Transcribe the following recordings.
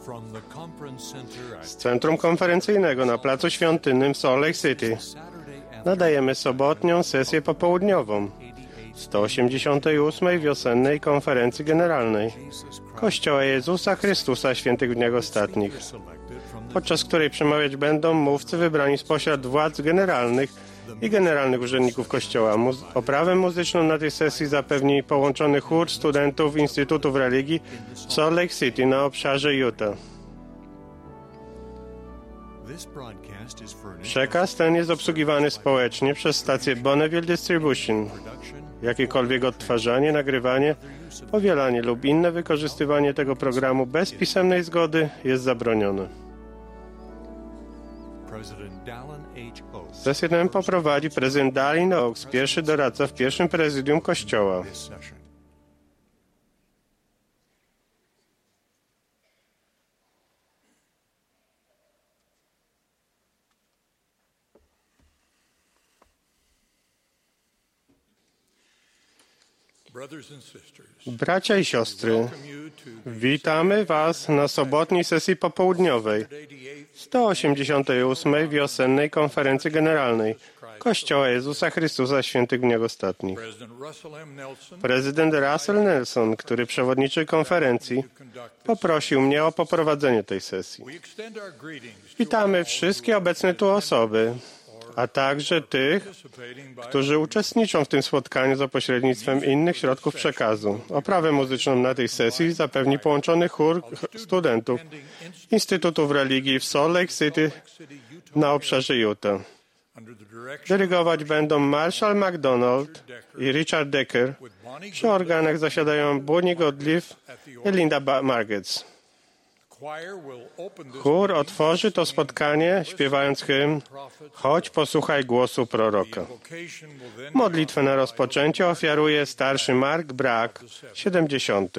Z Centrum Konferencyjnego na Placu Świątynnym w Salt Lake City nadajemy sobotnią sesję popołudniową 188. Wiosennej Konferencji Generalnej Kościoła Jezusa Chrystusa Świętych w Dniach Ostatnich, podczas której przemawiać będą mówcy wybrani spośród władz generalnych i generalnych urzędników Kościoła. Oprawę muzyczną na tej sesji zapewni połączony chór studentów Instytutów Religii w Salt Lake City na obszarze Utah. Przekaz ten jest obsługiwany społecznie przez stację Bonneville Distribution. Jakiekolwiek odtwarzanie, nagrywanie, powielanie lub inne wykorzystywanie tego programu bez pisemnej zgody jest zabronione. Sesję tę poprowadzi prezydent Dallin Oaks, pierwszy doradca w pierwszym prezydium Kościoła. Bracia i siostry, witamy Was na sobotniej sesji popołudniowej 188. Wiosennej Konferencji Generalnej Kościoła Jezusa Chrystusa Świętych w Dniach Ostatnich. Prezydent Russell Nelson, który przewodniczy konferencji, poprosił mnie o poprowadzenie tej sesji. Witamy wszystkie obecne tu osoby, a także tych, którzy uczestniczą w tym spotkaniu za pośrednictwem innych środków przekazu. Oprawę muzyczną na tej sesji zapewni połączony chór studentów Instytutów Religii w Salt Lake City na obszarze Utah. Dyrygować będą Marshall McDonald i Richard Decker. Przy organach zasiadają Bonnie Gottlieb i Linda Margetts. Chór otworzy to spotkanie śpiewając hymn Chodź, posłuchaj głosu proroka. Modlitwę na rozpoczęcie ofiaruje starszy Mark Brack, 70.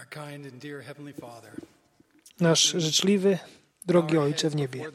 Nasz życzliwy, drogi Ojcze w niebie,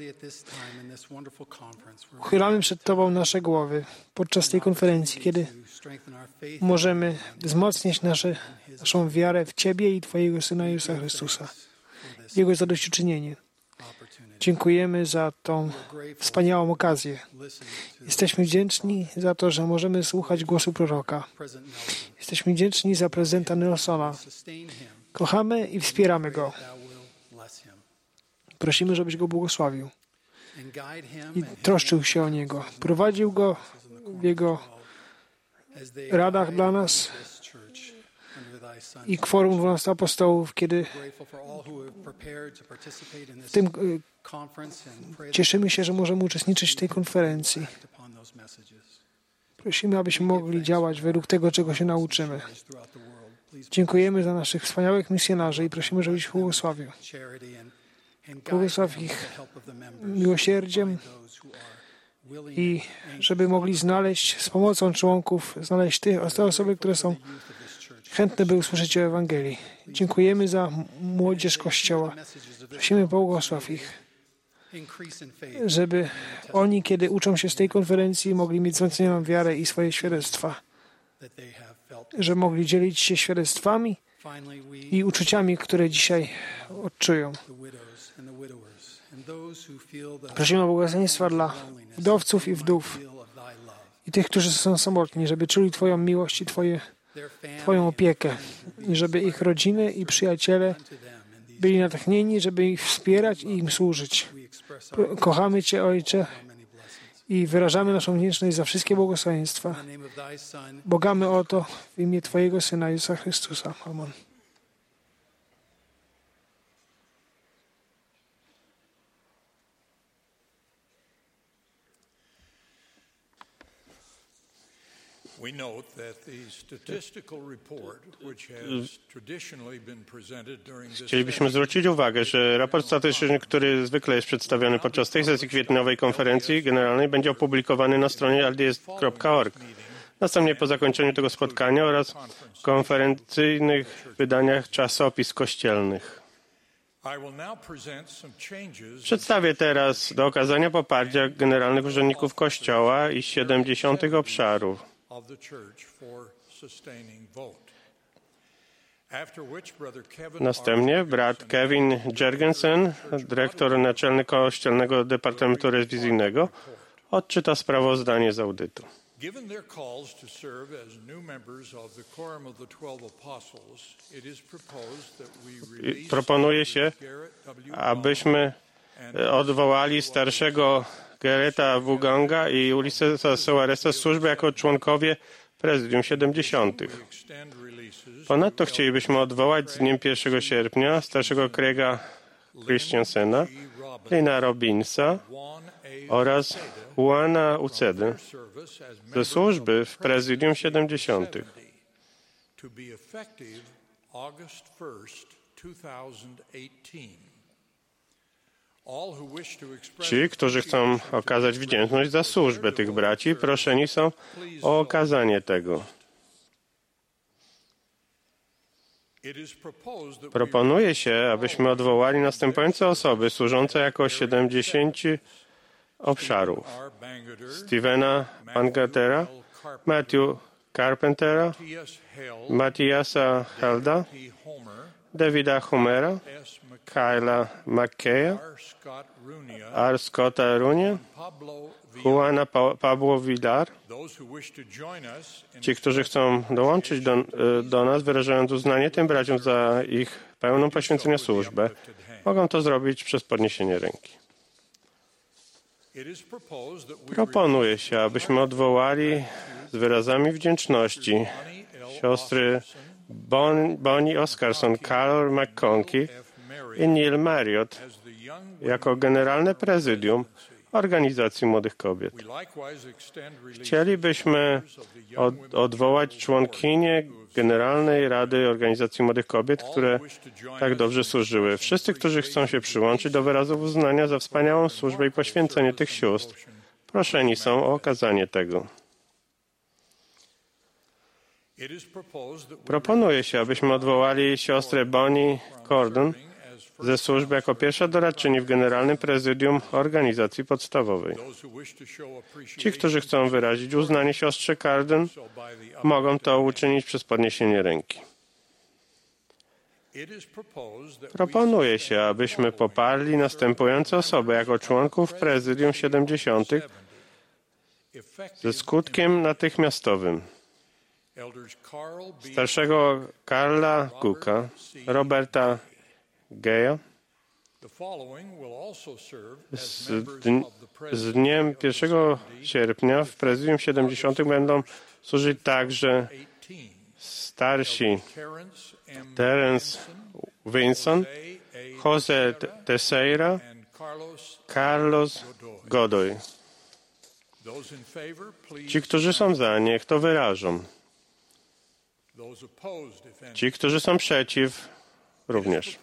uchylamy przed Tobą nasze głowy podczas tej konferencji, kiedy możemy wzmocnić naszą wiarę w Ciebie i Twojego Syna Jezusa Chrystusa, Jego zadośćuczynienie. Dziękujemy za tą wspaniałą okazję. Jesteśmy wdzięczni za to, że możemy słuchać głosu proroka. Jesteśmy wdzięczni za prezydenta Nelsona. Kochamy i wspieramy go. Prosimy, żebyś go błogosławił i troszczył się o niego. Prowadził go w jego radach dla nas i kworum 12 apostołów, kiedy w tym cieszymy się, że możemy uczestniczyć w tej konferencji. Prosimy, abyśmy mogli działać według tego, czego się nauczymy. Dziękujemy za naszych wspaniałych misjonarzy i prosimy, żebyś błogosławił. Błogosław ich miłosierdziem i żeby mogli znaleźć z pomocą członków, znaleźć te osoby, które są chętne, by usłyszeć o Ewangelii. Dziękujemy za młodzież Kościoła. Prosimy, błogosław ich, żeby oni, kiedy uczą się z tej konferencji, mogli mieć wzmocnioną wiarę i swoje świadectwa, że mogli dzielić się świadectwami i uczuciami, które dzisiaj odczują. Prosimy o błogosławieństwa dla wdowców i wdów i tych, którzy są samotni, żeby czuli Twoją miłość i Twoją opiekę i żeby ich rodziny i przyjaciele byli natchnieni, żeby ich wspierać i im służyć. Kochamy Cię, Ojcze, i wyrażamy naszą wdzięczność za wszystkie błogosławieństwa. Błagamy o to w imię Twojego Syna Jezusa Chrystusa. Amen. We note that the statistical report, which has traditionally been presented during this Chcielibyśmy zwrócić uwagę, że raport statystyczny, który zwykle jest przedstawiony podczas tej sesji kwietniowej konferencji generalnej, będzie opublikowany na stronie lds.org. Następnie po zakończeniu tego spotkania oraz konferencyjnych wydaniach czasopis kościelnych. Przedstawię teraz do okazania poparcia generalnych urzędników Kościoła i 70 obszarów. Następnie brat Kevin Jergensen, dyrektor naczelny Kościelnego Departamentu Rewizyjnego, odczyta sprawozdanie z audytu. Given their calls to serve as new members of the Quorum of the 12 Apostles, it is proposed that we release Proponuje się, abyśmy odwołali starszego Garreta Wuganga i Ulyssesa Soaresa z służby jako członkowie Prezydium 70. Ponadto chcielibyśmy odwołać z dniem 1 sierpnia starszego Craiga Christiansena, Lina Robinsa oraz Juana Ucedy ze służby w Prezydium 70. to be effective August 1, 2018. Ci, którzy chcą okazać wdzięczność za służbę tych braci, proszeni są o okazanie tego. Proponuje się, abyśmy odwołali następujące osoby służące jako 70 obszarów: Stevena Bangatera, Matthew Carpentera, Matthiasa Helda, Davida Humera, Kyla McKeya, R. Scotta Runia, Juana Pablo Villar. Ci, którzy chcą dołączyć do nas, wyrażając uznanie tym braciom za ich pełną poświęcenia służbę, mogą to zrobić przez podniesienie ręki. Proponuje się, abyśmy odwołali z wyrazami wdzięczności siostry Bonnie Oscarson, Carol McConkie i Neil Marriott jako generalne prezydium Organizacji Młodych Kobiet. Chcielibyśmy odwołać członkinię Generalnej Rady Organizacji Młodych Kobiet, które tak dobrze służyły. Wszyscy, którzy chcą się przyłączyć do wyrazów uznania za wspaniałą służbę i poświęcenie tych sióstr, proszeni są o okazanie tego. Proponuje się, abyśmy odwołali siostrę Bonnie Cordon ze służby jako pierwsza doradczyni w Generalnym Prezydium Organizacji Podstawowej. Ci, którzy chcą wyrazić uznanie siostrze Cordon, mogą to uczynić przez podniesienie ręki. Proponuje się, abyśmy poparli następujące osoby jako członków Prezydium 70 ze skutkiem natychmiastowym. Starszego Karla Cooka, Roberta Geja. Z dniem 1 sierpnia w Prezydium 70 będą służyć także starsi Terence Vinson, Jose Teixeira, Carlos Godoy. Ci, którzy są za, niech to wyrażą. Ci, którzy są przeciw, również.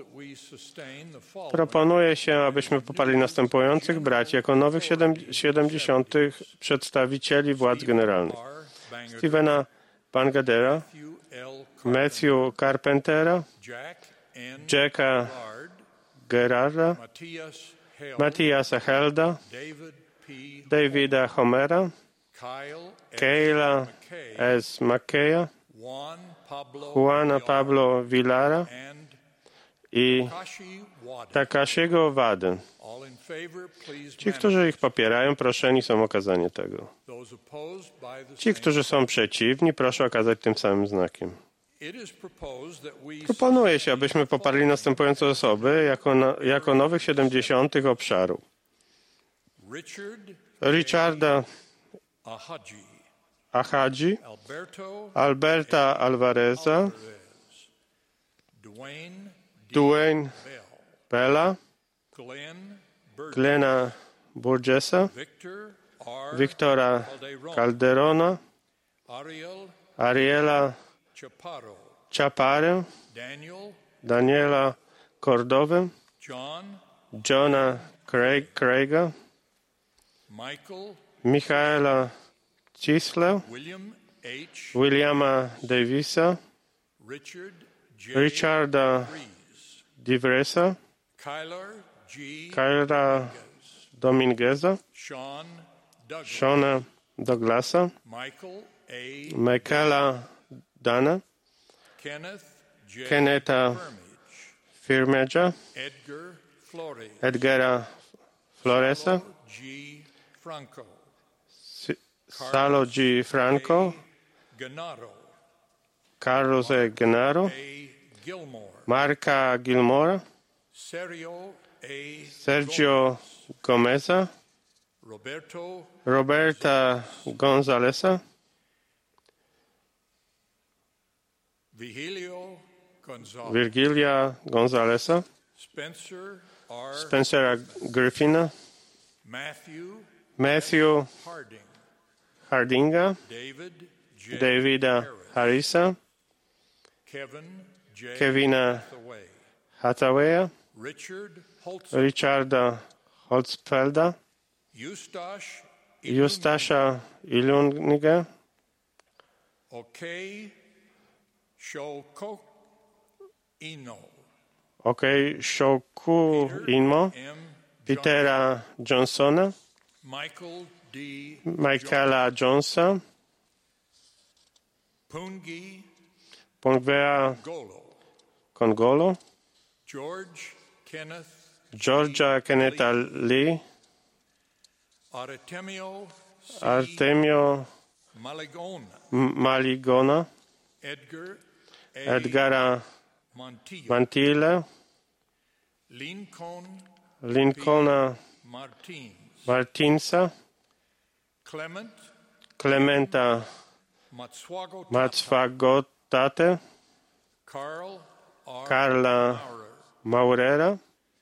Proponuje się, abyśmy poparli następujących braci jako nowych 70 przedstawicieli władz generalnych. Stevena Bangadera, Matthew Carpentera, Jacka Gerarda, Matthiasa Helda, Davida Homera, Kayla S. McKeya, Juana Pablo Villara i Takashiego Wadę. Ci, którzy ich popierają, proszeni są o okazanie tego. Ci, którzy są przeciwni, proszę okazać tym samym znakiem. Proponuje się, abyśmy poparli następujące osoby jako nowych 70 obszaru. Richarda Ahadzi, Alberta Alvareza, Dwayne Bella, Glena Burgessa, Victora Calderona, Ariela Chaparro, Daniela Cordova, Johna Craiga, Michaela Cisler, Williama Davisa, Richarda Divresa, Kyra Domingueza, Shona Douglasa, Michaela Dana, Kenneta Firmeja, Edgara Floresa, Salo G. Franco, Carlos E. Genaro, Marka Gilmora, Sergio Gomeza, Roberta Gonzalesa, Virgilia Gonzalesa, Spencera Griffina, Matthew Hardinga, Davida Harrisa, Kevina Hathawaya, Richarda Holzfelda, Justasza Ilunga, Shoku Inmo, Petera Johnsona, Michaela Jonesa, Pongvea Kongolo, Georgia Kennetha Lee, Artemio Maligona, Edgara Mantilla, Lincolna Martinsa, Clementa Matsvagotate, Carla Maurera,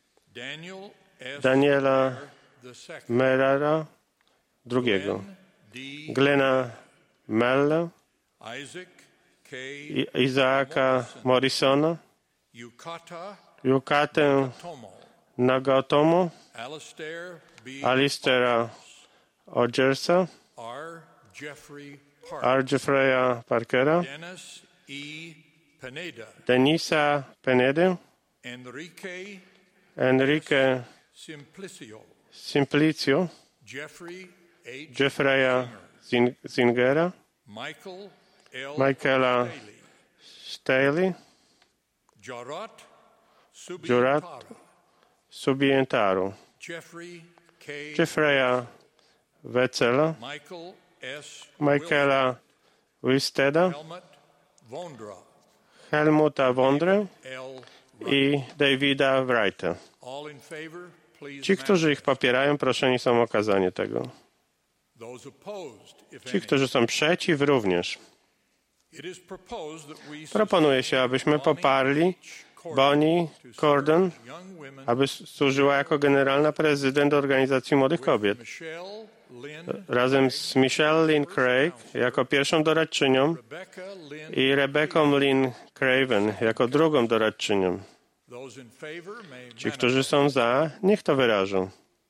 Daniela Merara II, Glena Melle, Izaaka Morrisona, Yukatę Nagatomo, Alistera Ogersa, R. Jeffreya Parkera, Dennis E. Pineda, Denisa Penedy, Enrique Simplicio, Jeffreya Zingera, Michaela Staley, Jurat Subientaru, Jeffreya Wetzela, Michaela Wisteda, Helmuta Wondrę i Davida Wrighta. Ci, którzy ich popierają, proszeni są o okazanie tego. Ci, którzy są przeciw, również. Proponuje się, abyśmy poparli Bonnie Cordon, aby służyła jako generalna prezydent Organizacji Młodych Kobiet. Razem z Michelle Lynn Craig jako pierwszą doradczynią i Rebecca Lynn Craven jako drugą doradczynią. Ci, którzy są za, niech to wyrażą.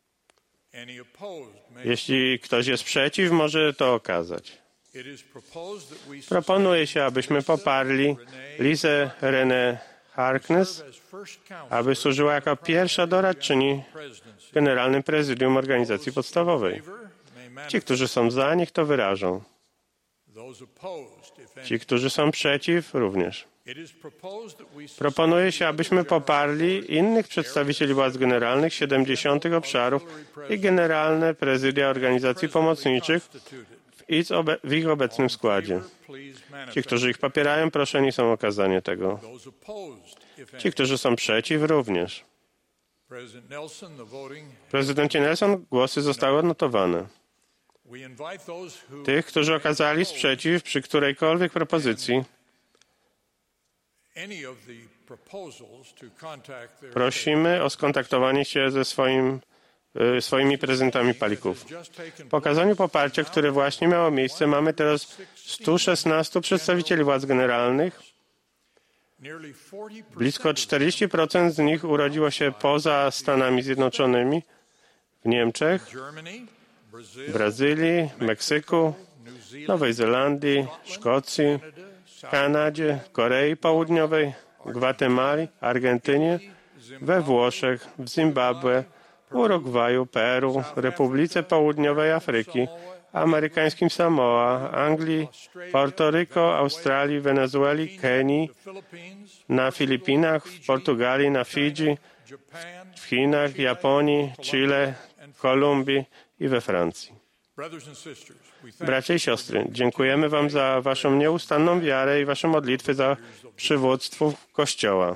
Jeśli ktoś jest przeciw, może to okazać. Proponuje się, abyśmy poparli Lizę Renee Harkness, aby służyła jako pierwsza doradczyni w Generalnym Prezydium Organizacji Podstawowej. Ci, którzy są za, niech to wyrażą. Ci, którzy są przeciw, również. Proponuje się, abyśmy poparli innych przedstawicieli władz generalnych 70 obszarów i generalne prezydia organizacji pomocniczych w ich obecnym składzie. Ci, którzy ich popierają, proszeni są o okazanie tego. Ci, którzy są przeciw, również. Prezydencie Nelson, głosy zostały odnotowane. Tych, którzy okazali sprzeciw przy którejkolwiek propozycji, prosimy o skontaktowanie się ze swoimi prezydentami palików. Po okazaniu poparcia, które właśnie miało miejsce, mamy teraz 116 przedstawicieli władz generalnych. Blisko 40% z nich urodziło się poza Stanami Zjednoczonymi, w Niemczech, Brazylii, Meksyku, Nowej Zelandii, Szkocji, Kanadzie, Korei Południowej, Gwatemali, Argentynie, we Włoszech, w Zimbabwe, Urugwaju, Peru, Republice Południowej Afryki, amerykańskim Samoa, Anglii, Porto-Rico, Australii, Wenezueli, Kenii, na Filipinach, w Portugalii, na Fidżi, w Chinach, Japonii, Chile, Kolumbii i we Francji. Bracia i siostry, dziękujemy Wam za Waszą nieustanną wiarę i Wasze modlitwy za przywództwo Kościoła.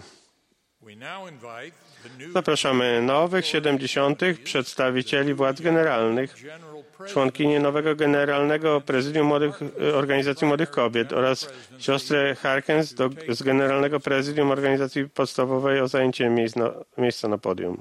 Zapraszamy nowych 70 przedstawicieli władz generalnych, członkinie nowego Generalnego Prezydium Organizacji Młodych Kobiet oraz siostrę Harkins z Generalnego Prezydium Organizacji Podstawowej o zajęcie miejsca na podium.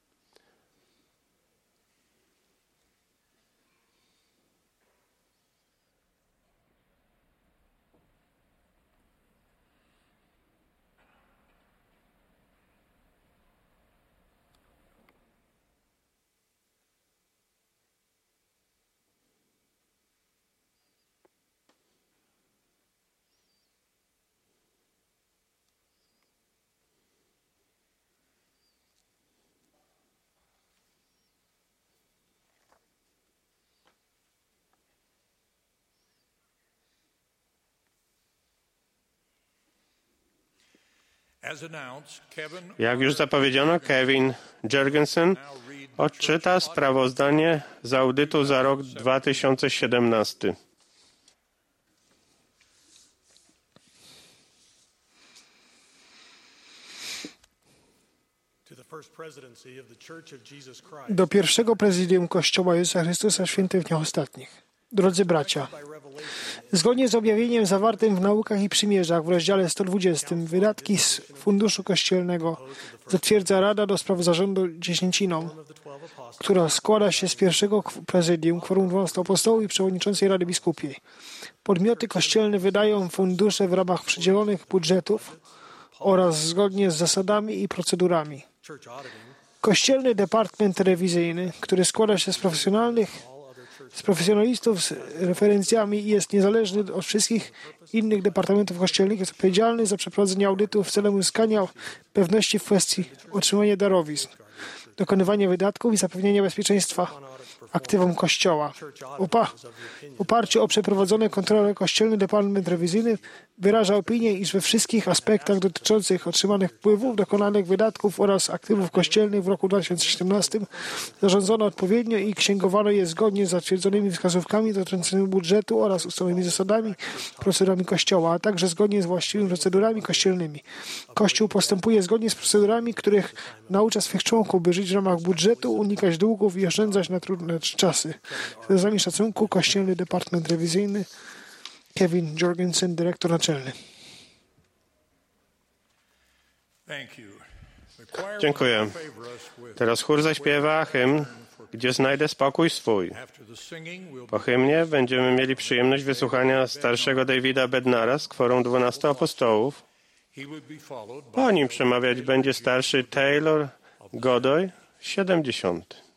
Jak już zapowiedziano, Kevin Jurgensen odczyta sprawozdanie z audytu za rok 2017. Do pierwszego prezydium Kościoła Jezusa Chrystusa Świętych w dniach ostatnich. Drodzy bracia, zgodnie z objawieniem zawartym w Naukach i Przymierzach w rozdziale 120 wydatki z funduszu kościelnego zatwierdza Rada do spraw zarządu dziesięciną, która składa się z pierwszego prezydium, kworum 12 apostołów i przewodniczącej Rady Biskupiej. Podmioty kościelne wydają fundusze w ramach przydzielonych budżetów oraz zgodnie z zasadami i procedurami. Kościelny Departament Rewizyjny, który składa się z profesjonalnych z profesjonalistów z referencjami i jest niezależny od wszystkich innych departamentów kościelnych. Jest odpowiedzialny za przeprowadzenie audytów celem uzyskania pewności w kwestii otrzymania darowizn, dokonywania wydatków i zapewnienia bezpieczeństwa aktywom Kościoła. W oparciu o przeprowadzone kontrole kościelne Departament Rewizyjny wyraża opinię, iż we wszystkich aspektach dotyczących otrzymanych wpływów, dokonanych wydatków oraz aktywów kościelnych w roku 2017 zarządzono odpowiednio i księgowano je zgodnie z zatwierdzonymi wskazówkami dotyczącymi budżetu oraz ustalonymi zasadami, procedurami Kościoła, a także zgodnie z właściwymi procedurami kościelnymi. Kościół postępuje zgodnie z procedurami, których naucza swych członków, by żyć w ramach budżetu, unikać długów i oszczędzać na trudne czasy. Z wyrazami szacunku, Kościelny Departament Rewizyjny, Kevin Jorgensen, dyrektor naczelny. Dziękuję. Teraz chór zaśpiewa hymn Gdzie znajdę spokój swój. Po hymnie będziemy mieli przyjemność wysłuchania starszego Davida Bednara z kworum 12 apostołów. Po nim przemawiać będzie starszy Taylor Godoy, 70.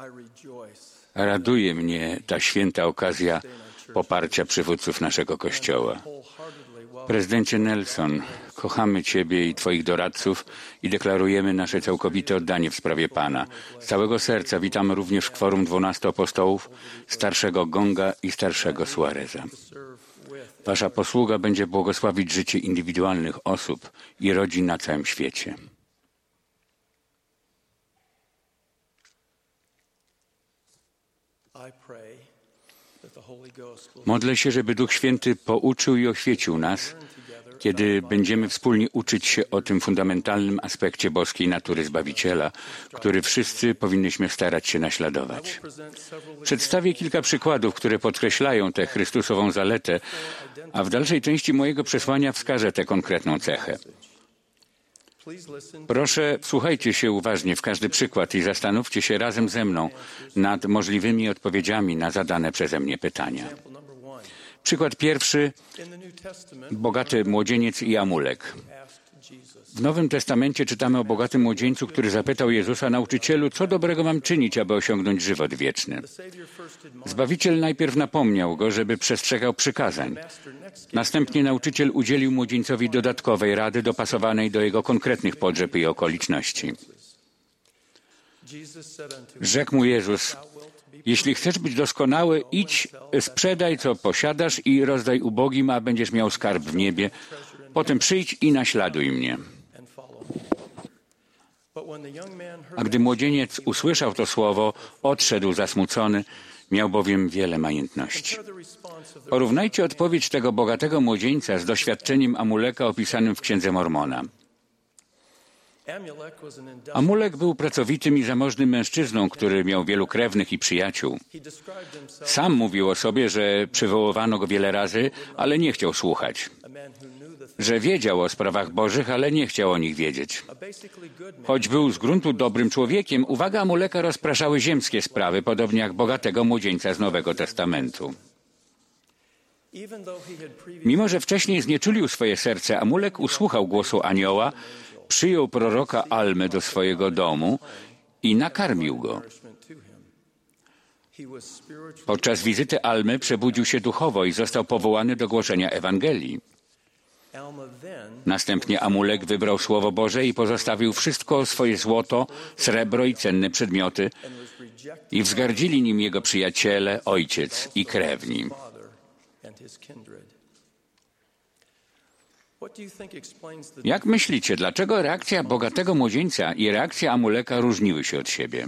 Raduje mnie ta święta okazja poparcia przywódców naszego Kościoła. Prezydencie Nelson, kochamy Ciebie i Twoich doradców i deklarujemy nasze całkowite oddanie w sprawie Pana. Z całego serca witamy również w kworum 12 apostołów, starszego Gonga i starszego Suareza. Wasza posługa będzie błogosławić życie indywidualnych osób i rodzin na całym świecie. Modlę się, żeby Duch Święty pouczył i oświecił nas, kiedy będziemy wspólnie uczyć się o tym fundamentalnym aspekcie boskiej natury Zbawiciela, który wszyscy powinniśmy starać się naśladować. Przedstawię kilka przykładów, które podkreślają tę Chrystusową zaletę, a w dalszej części mojego przesłania wskażę tę konkretną cechę. Proszę, wsłuchajcie się uważnie w każdy przykład i zastanówcie się razem ze mną nad możliwymi odpowiedziami na zadane przeze mnie pytania. Przykład pierwszy, bogaty młodzieniec i Amulek. W Nowym Testamencie czytamy o bogatym młodzieńcu, który zapytał Jezusa: Nauczycielu, co dobrego mam czynić, aby osiągnąć żywot wieczny? Zbawiciel najpierw napomniał go, żeby przestrzegał przykazań. Następnie nauczyciel udzielił młodzieńcowi dodatkowej rady dopasowanej do jego konkretnych potrzeb i okoliczności. Rzekł mu Jezus: jeśli chcesz być doskonały, idź, sprzedaj, co posiadasz i rozdaj ubogim, a będziesz miał skarb w niebie. Potem przyjdź i naśladuj mnie. A gdy młodzieniec usłyszał to słowo, odszedł zasmucony, miał bowiem wiele majątności. Porównajcie odpowiedź tego bogatego młodzieńca z doświadczeniem Amuleka opisanym w Księdze Mormona. Amulek był pracowitym i zamożnym mężczyzną, który miał wielu krewnych i przyjaciół. Sam mówił o sobie, że przywoływano go wiele razy, ale nie chciał słuchać. Że wiedział o sprawach bożych, ale nie chciał o nich wiedzieć. Choć był z gruntu dobrym człowiekiem, uwaga Amuleka rozpraszały ziemskie sprawy, podobnie jak bogatego młodzieńca z Nowego Testamentu. Mimo że wcześniej znieczulił swoje serce, Amulek usłuchał głosu anioła, przyjął proroka Almy do swojego domu i nakarmił go. Podczas wizyty Almy przebudził się duchowo i został powołany do głoszenia Ewangelii. Następnie Amulek wybrał Słowo Boże i pozostawił wszystko swoje złoto, srebro i cenne przedmioty i wzgardzili nim jego przyjaciele, ojciec i krewni. Jak myślicie, dlaczego reakcja bogatego młodzieńca i reakcja Amuleka różniły się od siebie?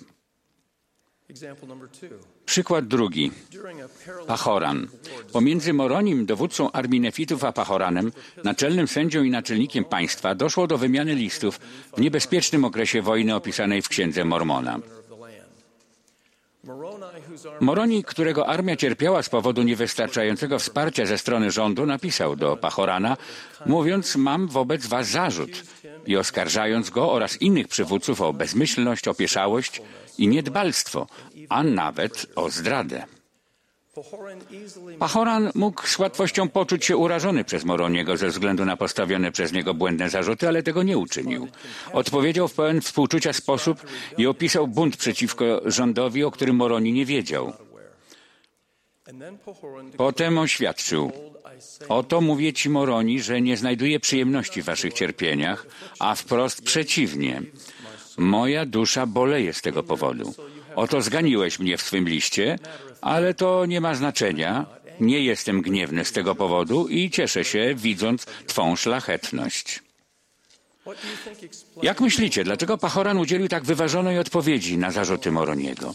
Przykład drugi. Pachoran. Pomiędzy Moronim, dowódcą armii Nefitów, a Pachoranem, naczelnym sędzią i naczelnikiem państwa, doszło do wymiany listów w niebezpiecznym okresie wojny opisanej w Księdze Mormona. Moroni, którego armia cierpiała z powodu niewystarczającego wsparcia ze strony rządu, napisał do Pachorana, mówiąc: mam wobec was zarzut, i oskarżając go oraz innych przywódców o bezmyślność, opieszałość i niedbalstwo, a nawet o zdradę. Pachoran mógł z łatwością poczuć się urażony przez Moroniego ze względu na postawione przez niego błędne zarzuty, ale tego nie uczynił. Odpowiedział w pełen współczucia sposób i opisał bunt przeciwko rządowi, o którym Moroni nie wiedział. Potem oświadczył: oto mówię ci, Moroni, że nie znajduję przyjemności w waszych cierpieniach, a wprost przeciwnie. Moja dusza boleje z tego powodu. Oto zganiłeś mnie w swym liście, ale to nie ma znaczenia. Nie jestem gniewny z tego powodu i cieszę się, widząc twą szlachetność. Jak myślicie, dlaczego Pachoran udzielił tak wyważonej odpowiedzi na zarzuty Moroniego?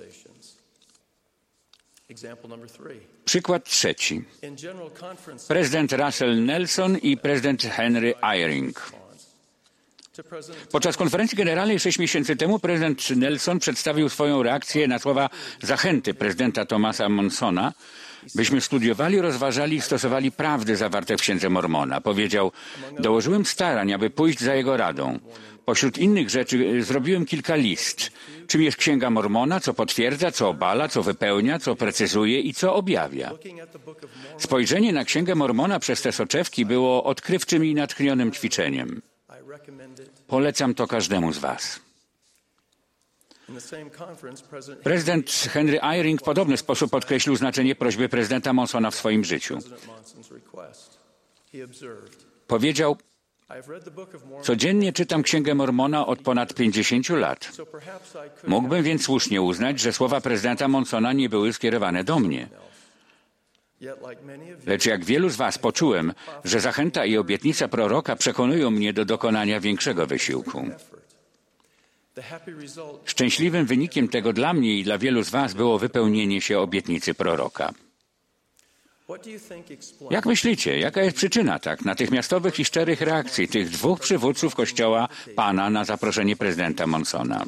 Przykład trzeci. Prezydent Russell Nelson i prezydent Henry Eyring. Podczas konferencji generalnej 6 miesięcy temu prezydent Nelson przedstawił swoją reakcję na słowa zachęty prezydenta Thomasa Monsona, byśmy studiowali, rozważali i stosowali prawdy zawarte w Księdze Mormona. Powiedział: dołożyłem starań, aby pójść za jego radą. Pośród innych rzeczy zrobiłem kilka list. Czym jest Księga Mormona, co potwierdza, co obala, co wypełnia, co precyzuje i co objawia. Spojrzenie na Księgę Mormona przez te soczewki było odkrywczym i natchnionym ćwiczeniem. Polecam to każdemu z was. Prezydent Henry Eyring w podobny sposób podkreślił znaczenie prośby prezydenta Monsona w swoim życiu. Powiedział: codziennie czytam Księgę Mormona od ponad 50 lat. Mógłbym więc słusznie uznać, że słowa prezydenta Monsona nie były skierowane do mnie. Lecz jak wielu z was poczułem, że zachęta i obietnica proroka przekonują mnie do dokonania większego wysiłku. Szczęśliwym wynikiem tego dla mnie i dla wielu z was było wypełnienie się obietnicy proroka. Jak myślicie, jaka jest przyczyna tak natychmiastowych i szczerych reakcji tych dwóch przywódców Kościoła Pana na zaproszenie prezydenta Monsona?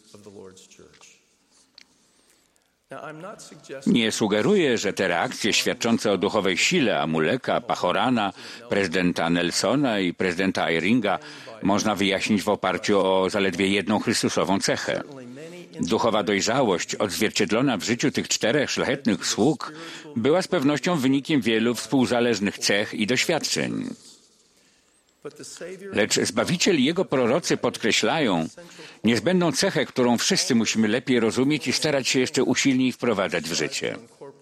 Nie sugeruję, że te reakcje świadczące o duchowej sile Amuleka, Pahorana, prezydenta Nelsona i prezydenta Eyringa można wyjaśnić w oparciu o zaledwie jedną Chrystusową cechę. Duchowa dojrzałość odzwierciedlona w życiu tych czterech szlachetnych sług była z pewnością wynikiem wielu współzależnych cech i doświadczeń. Lecz Zbawiciel i Jego prorocy podkreślają niezbędną cechę, którą wszyscy musimy lepiej rozumieć i starać się jeszcze usilniej wprowadzać w życie.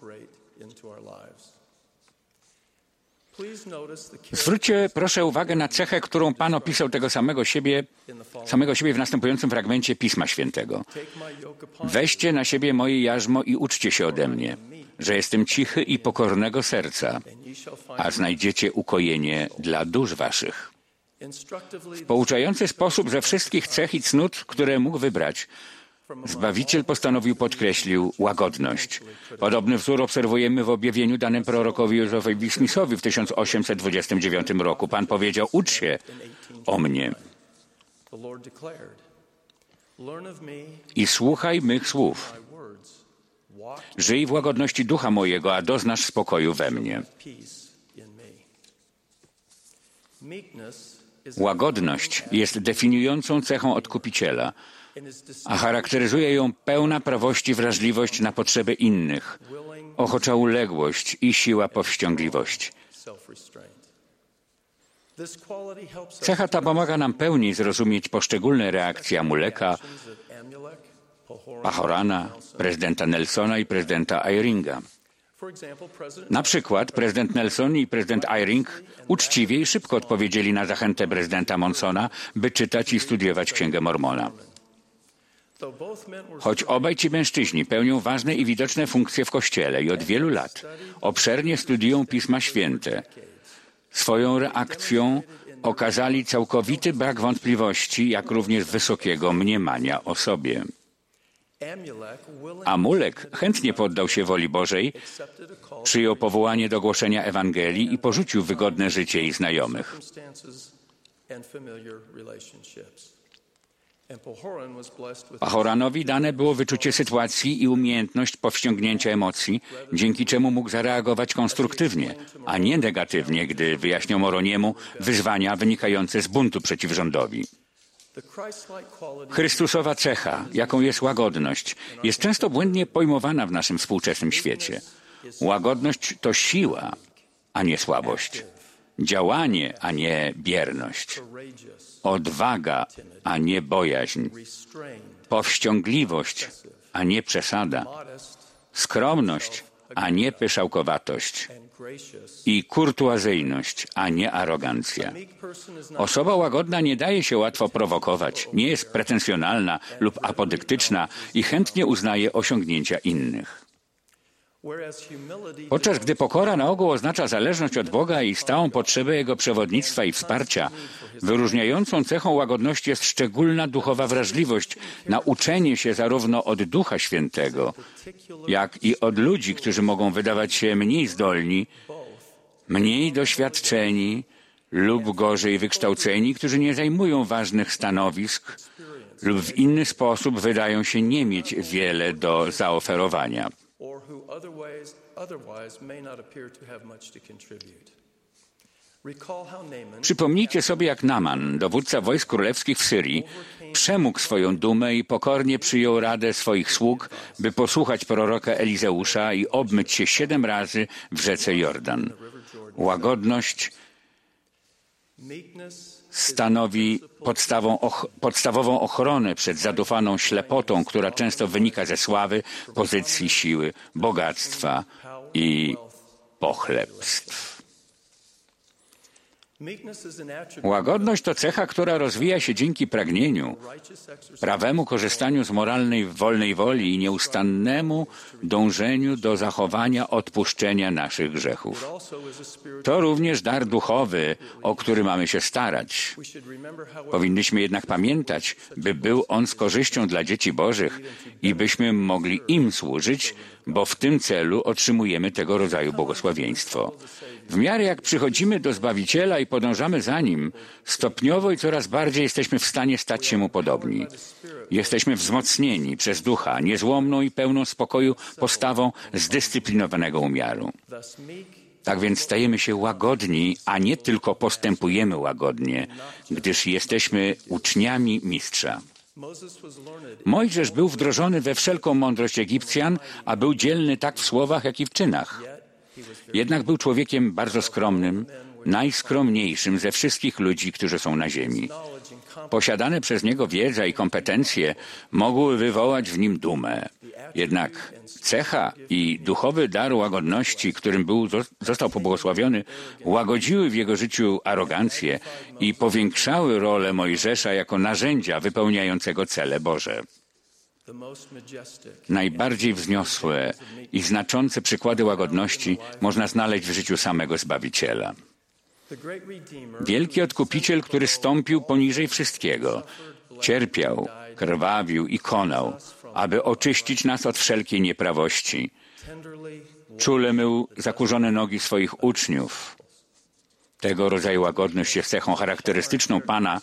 Zwróćcie proszę uwagę na cechę, którą Pan opisał tego samego siebie w następującym fragmencie Pisma Świętego. Weźcie na siebie moje jarzmo i uczcie się ode mnie, że jestem cichy i pokornego serca, a znajdziecie ukojenie dla dusz waszych. W pouczający sposób ze wszystkich cech i cnót, które mógł wybrać, Zbawiciel postanowił podkreślić łagodność. Podobny wzór obserwujemy w objawieniu danym prorokowi Józefowi Smithowi w 1829 roku. Pan powiedział: ucz się o mnie i słuchaj mych słów. Żyj w łagodności ducha mojego, a doznasz spokoju we mnie. Łagodność jest definiującą cechą Odkupiciela, a charakteryzuje ją pełna prawości wrażliwość na potrzeby innych, ochocza uległość i siła powściągliwości. Cecha ta pomaga nam pełniej zrozumieć poszczególne reakcje Amuleka, Pahorana, prezydenta Nelsona i prezydenta Eyringa. Na przykład prezydent Nelson i prezydent Eyring uczciwie i szybko odpowiedzieli na zachętę prezydenta Monsona, by czytać i studiować Księgę Mormona. Choć obaj ci mężczyźni pełnią ważne i widoczne funkcje w Kościele i od wielu lat obszernie studiują Pisma Święte, swoją reakcją okazali całkowity brak wątpliwości, jak również wysokiego mniemania o sobie. Amulek chętnie poddał się woli Bożej, przyjął powołanie do głoszenia Ewangelii i porzucił wygodne życie i znajomych. Pahoranowi dane było wyczucie sytuacji i umiejętność powściągnięcia emocji, dzięki czemu mógł zareagować konstruktywnie, a nie negatywnie, gdy wyjaśniał Moroniemu wyzwania wynikające z buntu przeciw rządowi. Chrystusowa cecha, jaką jest łagodność, jest często błędnie pojmowana w naszym współczesnym świecie. Łagodność to siła, a nie słabość. Działanie, a nie bierność. Odwaga, a nie bojaźń. Powściągliwość, a nie przesada. Skromność, a nie pyszałkowatość. I kurtuazyjność, a nie arogancja. Osoba łagodna nie daje się łatwo prowokować, nie jest pretensjonalna lub apodyktyczna i chętnie uznaje osiągnięcia innych. Podczas gdy pokora na ogół oznacza zależność od Boga i stałą potrzebę Jego przewodnictwa i wsparcia, wyróżniającą cechą łagodności jest szczególna duchowa wrażliwość na uczenie się zarówno od Ducha Świętego, jak i od ludzi, którzy mogą wydawać się mniej zdolni, mniej doświadczeni lub gorzej wykształceni, którzy nie zajmują ważnych stanowisk lub w inny sposób wydają się nie mieć wiele do zaoferowania. Przypomnijcie sobie, jak Naman, dowódca wojsk królewskich w Syrii, przemógł swoją dumę i pokornie przyjął radę swoich sług, by posłuchać proroka Elizeusza i obmyć się 7 razy w rzece Jordan. Łagodność stanowi podstawową ochronę przed zadufaną ślepotą, która często wynika ze sławy, pozycji, siły, bogactwa i pochlebstw. Łagodność to cecha, która rozwija się dzięki pragnieniu, prawemu korzystaniu z moralnej, wolnej woli i nieustannemu dążeniu do zachowania odpuszczenia naszych grzechów. To również dar duchowy, o który mamy się starać. Powinniśmy jednak pamiętać, by był on z korzyścią dla dzieci Bożych i byśmy mogli im służyć, bo w tym celu otrzymujemy tego rodzaju błogosławieństwo. W miarę jak przychodzimy do Zbawiciela i podążamy za Nim, stopniowo i coraz bardziej jesteśmy w stanie stać się Mu podobni. Jesteśmy wzmocnieni przez Ducha, niezłomną i pełną spokoju postawą zdyscyplinowanego umiaru. Tak więc stajemy się łagodni, a nie tylko postępujemy łagodnie, gdyż jesteśmy uczniami Mistrza. Mojżesz był wdrożony we wszelką mądrość Egipcjan, a był dzielny tak w słowach, jak i w czynach. Jednak był człowiekiem bardzo skromnym, najskromniejszym ze wszystkich ludzi, którzy są na ziemi. Posiadane przez niego wiedza i kompetencje mogły wywołać w nim dumę. Jednak cecha i duchowy dar łagodności, którym został pobłogosławiony, łagodziły w jego życiu arogancję i powiększały rolę Mojżesza jako narzędzia wypełniającego cele Boże. Najbardziej wzniosłe i znaczące przykłady łagodności można znaleźć w życiu samego Zbawiciela. Wielki Odkupiciel, który stąpił poniżej wszystkiego, cierpiał, krwawił i konał, aby oczyścić nas od wszelkiej nieprawości. Czule mył zakurzone nogi swoich uczniów. Tego rodzaju łagodność jest cechą charakterystyczną Pana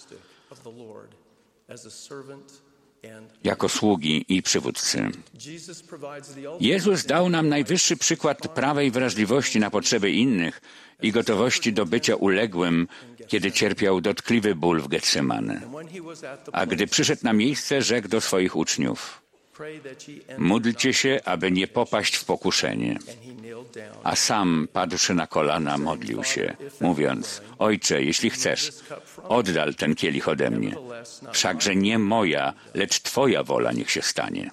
jako sługi i przywódcy. Jezus dał nam najwyższy przykład prawej wrażliwości na potrzeby innych i gotowości do bycia uległym, kiedy cierpiał dotkliwy ból w Getsemane. A gdy przyszedł na miejsce, rzekł do swoich uczniów: módlcie się, aby nie popaść w pokuszenie. A sam, padłszy na kolana, modlił się, mówiąc: Ojcze, jeśli chcesz, oddal ten kielich ode mnie. Wszakże nie moja, lecz Twoja wola niech się stanie.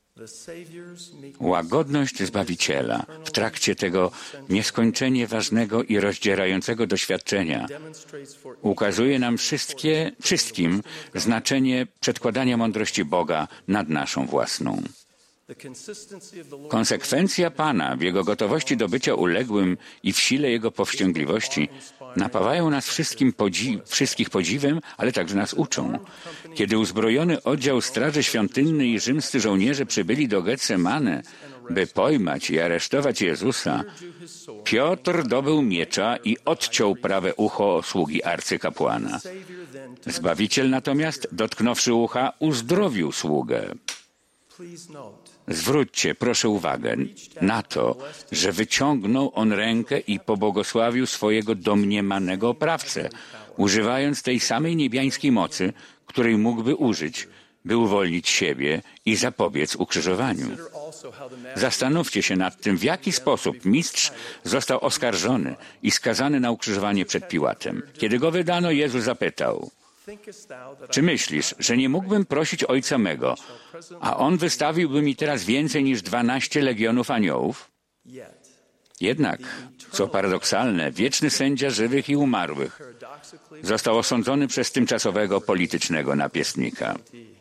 Łagodność Zbawiciela w trakcie tego nieskończenie ważnego i rozdzierającego doświadczenia ukazuje nam wszystkim znaczenie przedkładania mądrości Boga nad naszą własną. Konsekwencja Pana w Jego gotowości do bycia uległym i w sile Jego powściągliwości napawają nas wszystkich podziwem, ale także nas uczą. Kiedy uzbrojony oddział Straży Świątynnej i rzymscy żołnierze przybyli do Getsemane, by pojmać i aresztować Jezusa, Piotr dobył miecza i odciął prawe ucho sługi arcykapłana. Zbawiciel natomiast, dotknąwszy ucha, uzdrowił sługę. Zwróćcie, proszę, uwagę na to, że wyciągnął on rękę i pobłogosławił swojego domniemanego oprawcę, używając tej samej niebiańskiej mocy, której mógłby użyć, by uwolnić siebie i zapobiec ukrzyżowaniu. Zastanówcie się nad tym, w jaki sposób mistrz został oskarżony i skazany na ukrzyżowanie przed Piłatem. Kiedy go wydano, Jezus zapytał: czy myślisz, że nie mógłbym prosić Ojca mego, a On wystawiłby mi teraz więcej niż 12 legionów aniołów? Jednak, co paradoksalne, wieczny sędzia żywych i umarłych został osądzony przez tymczasowego politycznego napiestnika.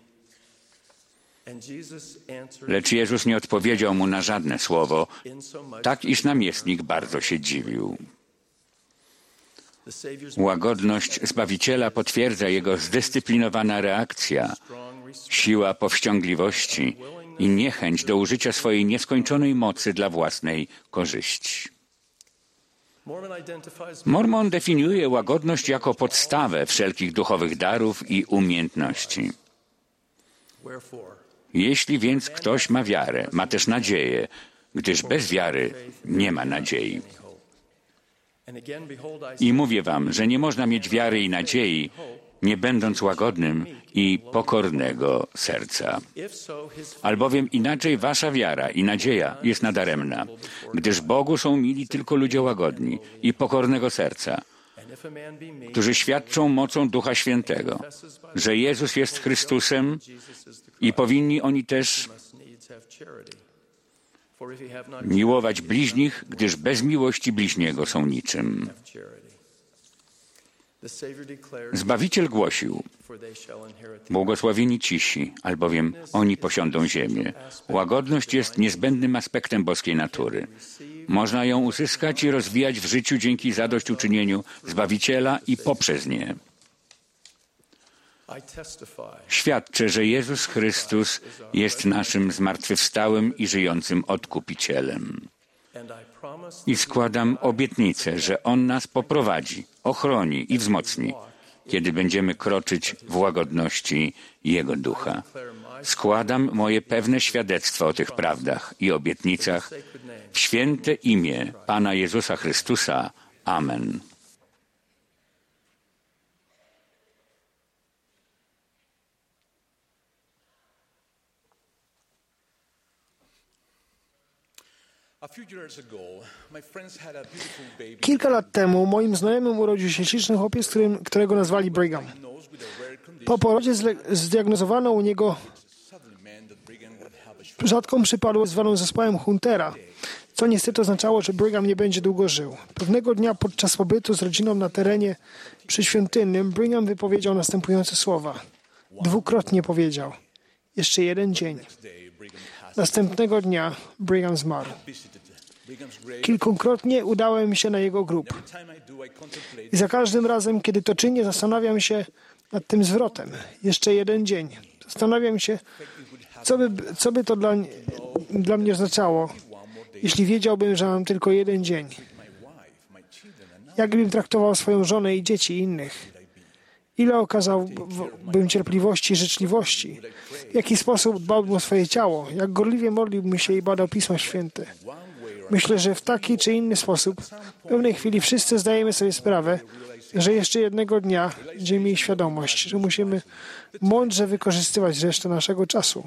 Lecz Jezus nie odpowiedział mu na żadne słowo, tak iż namiestnik bardzo się dziwił. Łagodność Zbawiciela potwierdza Jego zdyscyplinowana reakcja, siła powściągliwości i niechęć do użycia swojej nieskończonej mocy dla własnej korzyści. Mormon definiuje łagodność jako podstawę wszelkich duchowych darów i umiejętności. Jeśli więc ktoś ma wiarę, ma też nadzieję, gdyż bez wiary nie ma nadziei. I mówię wam, że nie można mieć wiary i nadziei, nie będąc łagodnym i pokornego serca. Albowiem inaczej wasza wiara i nadzieja jest nadaremna, gdyż Bogu są mili tylko ludzie łagodni i pokornego serca, którzy świadczą mocą Ducha Świętego, że Jezus jest Chrystusem i powinni oni też miłować bliźnich, gdyż bez miłości bliźniego są niczym. Zbawiciel głosił: błogosławieni cisi, albowiem oni posiądą ziemię. Łagodność jest niezbędnym aspektem boskiej natury. Można ją uzyskać i rozwijać w życiu dzięki zadośćuczynieniu Zbawiciela i poprzez nie. Świadczę, że Jezus Chrystus jest naszym zmartwychwstałym i żyjącym Odkupicielem. I składam obietnicę, że On nas poprowadzi, ochroni i wzmocni, kiedy będziemy kroczyć w łagodności Jego Ducha. Składam moje pewne świadectwo o tych prawdach i obietnicach w święte imię Pana Jezusa Chrystusa. Amen. Kilka lat temu moim znajomym urodził się śliczny chłopiec, którego nazwali Brigham. Po porodzie zdiagnozowano u niego rzadką przypadłość zwaną zespołem Huntera, co niestety oznaczało, że Brigham nie będzie długo żył. Pewnego dnia podczas pobytu z rodziną na terenie przyświątynnym Brigham wypowiedział następujące słowa. Dwukrotnie powiedział: jeszcze jeden dzień. Następnego dnia Brigham zmarł. Kilkukrotnie udałem się na jego grób. I za każdym razem, kiedy to czynię, zastanawiam się nad tym zwrotem. Jeszcze jeden dzień. Zastanawiam się, co by to dla mnie oznaczało, jeśli wiedziałbym, że mam tylko jeden dzień. Jak bym traktował swoją żonę i dzieci i innych? Ile okazałbym cierpliwości i życzliwości? W jaki sposób dbałbym o swoje ciało? Jak gorliwie modliłbym się i badał Pismo Święte? Myślę, że w taki czy inny sposób w pewnej chwili wszyscy zdajemy sobie sprawę, że jeszcze jednego dnia będziemy mieli świadomość, że musimy mądrze wykorzystywać resztę naszego czasu.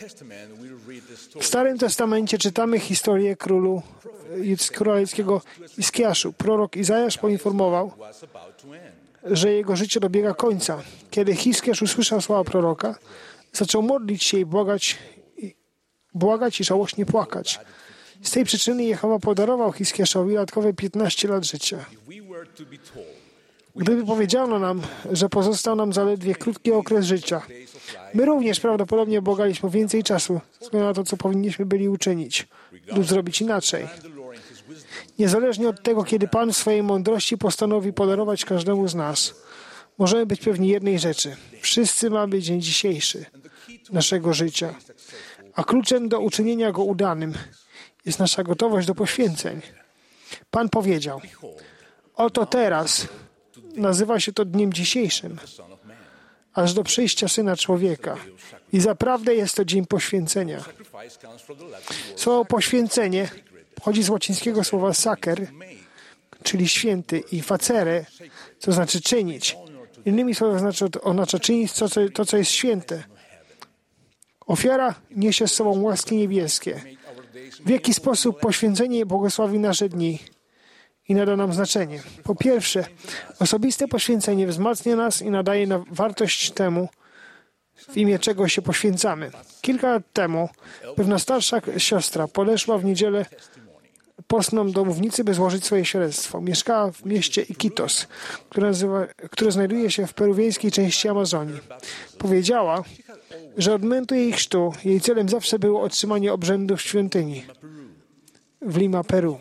W Starym Testamencie czytamy historię króla judzkiego Hiskiaszu. Prorok Izajasz poinformował, że jego życie dobiega końca. Kiedy Hiskiasz usłyszał słowa proroka, zaczął modlić się i błagać i żałośnie płakać. Z tej przyczyny Jehowa podarował Hiskiaszowi dodatkowe 15 lat życia. Gdyby powiedziano nam, że pozostał nam zaledwie krótki okres życia, my również prawdopodobnie błagaliśmy więcej czasu, ze względu na to, co powinniśmy byli uczynić lub zrobić inaczej. Niezależnie od tego, kiedy Pan w swojej mądrości postanowi podarować każdemu z nas, możemy być pewni jednej rzeczy. Wszyscy mamy dzień dzisiejszy naszego życia, a kluczem do uczynienia go udanym jest nasza gotowość do poświęceń. Pan powiedział: oto teraz nazywa się to dniem dzisiejszym, aż do przyjścia Syna Człowieka. I zaprawdę jest to dzień poświęcenia. Słowo poświęcenie pochodzi z łacińskiego słowa sacer, czyli święty, i facere, co znaczy czynić. Innymi słowy oznacza czynić to, co jest święte. Ofiara niesie z sobą łaski niebieskie. W jaki sposób poświęcenie błogosławi nasze dni i nada nam znaczenie? Po pierwsze, osobiste poświęcenie wzmacnia nas i nadaje wartość temu, w imię czego się poświęcamy. Kilka lat temu pewna starsza siostra podeszła w niedzielę postną do mównicy, by złożyć swoje świadectwo. Mieszkała w mieście Iquitos, które znajduje się w peruwiańskiej części Amazonii. Powiedziała, że od momentu jej chrztu jej celem zawsze było otrzymanie obrzędów w świątyni w Lima, Peru.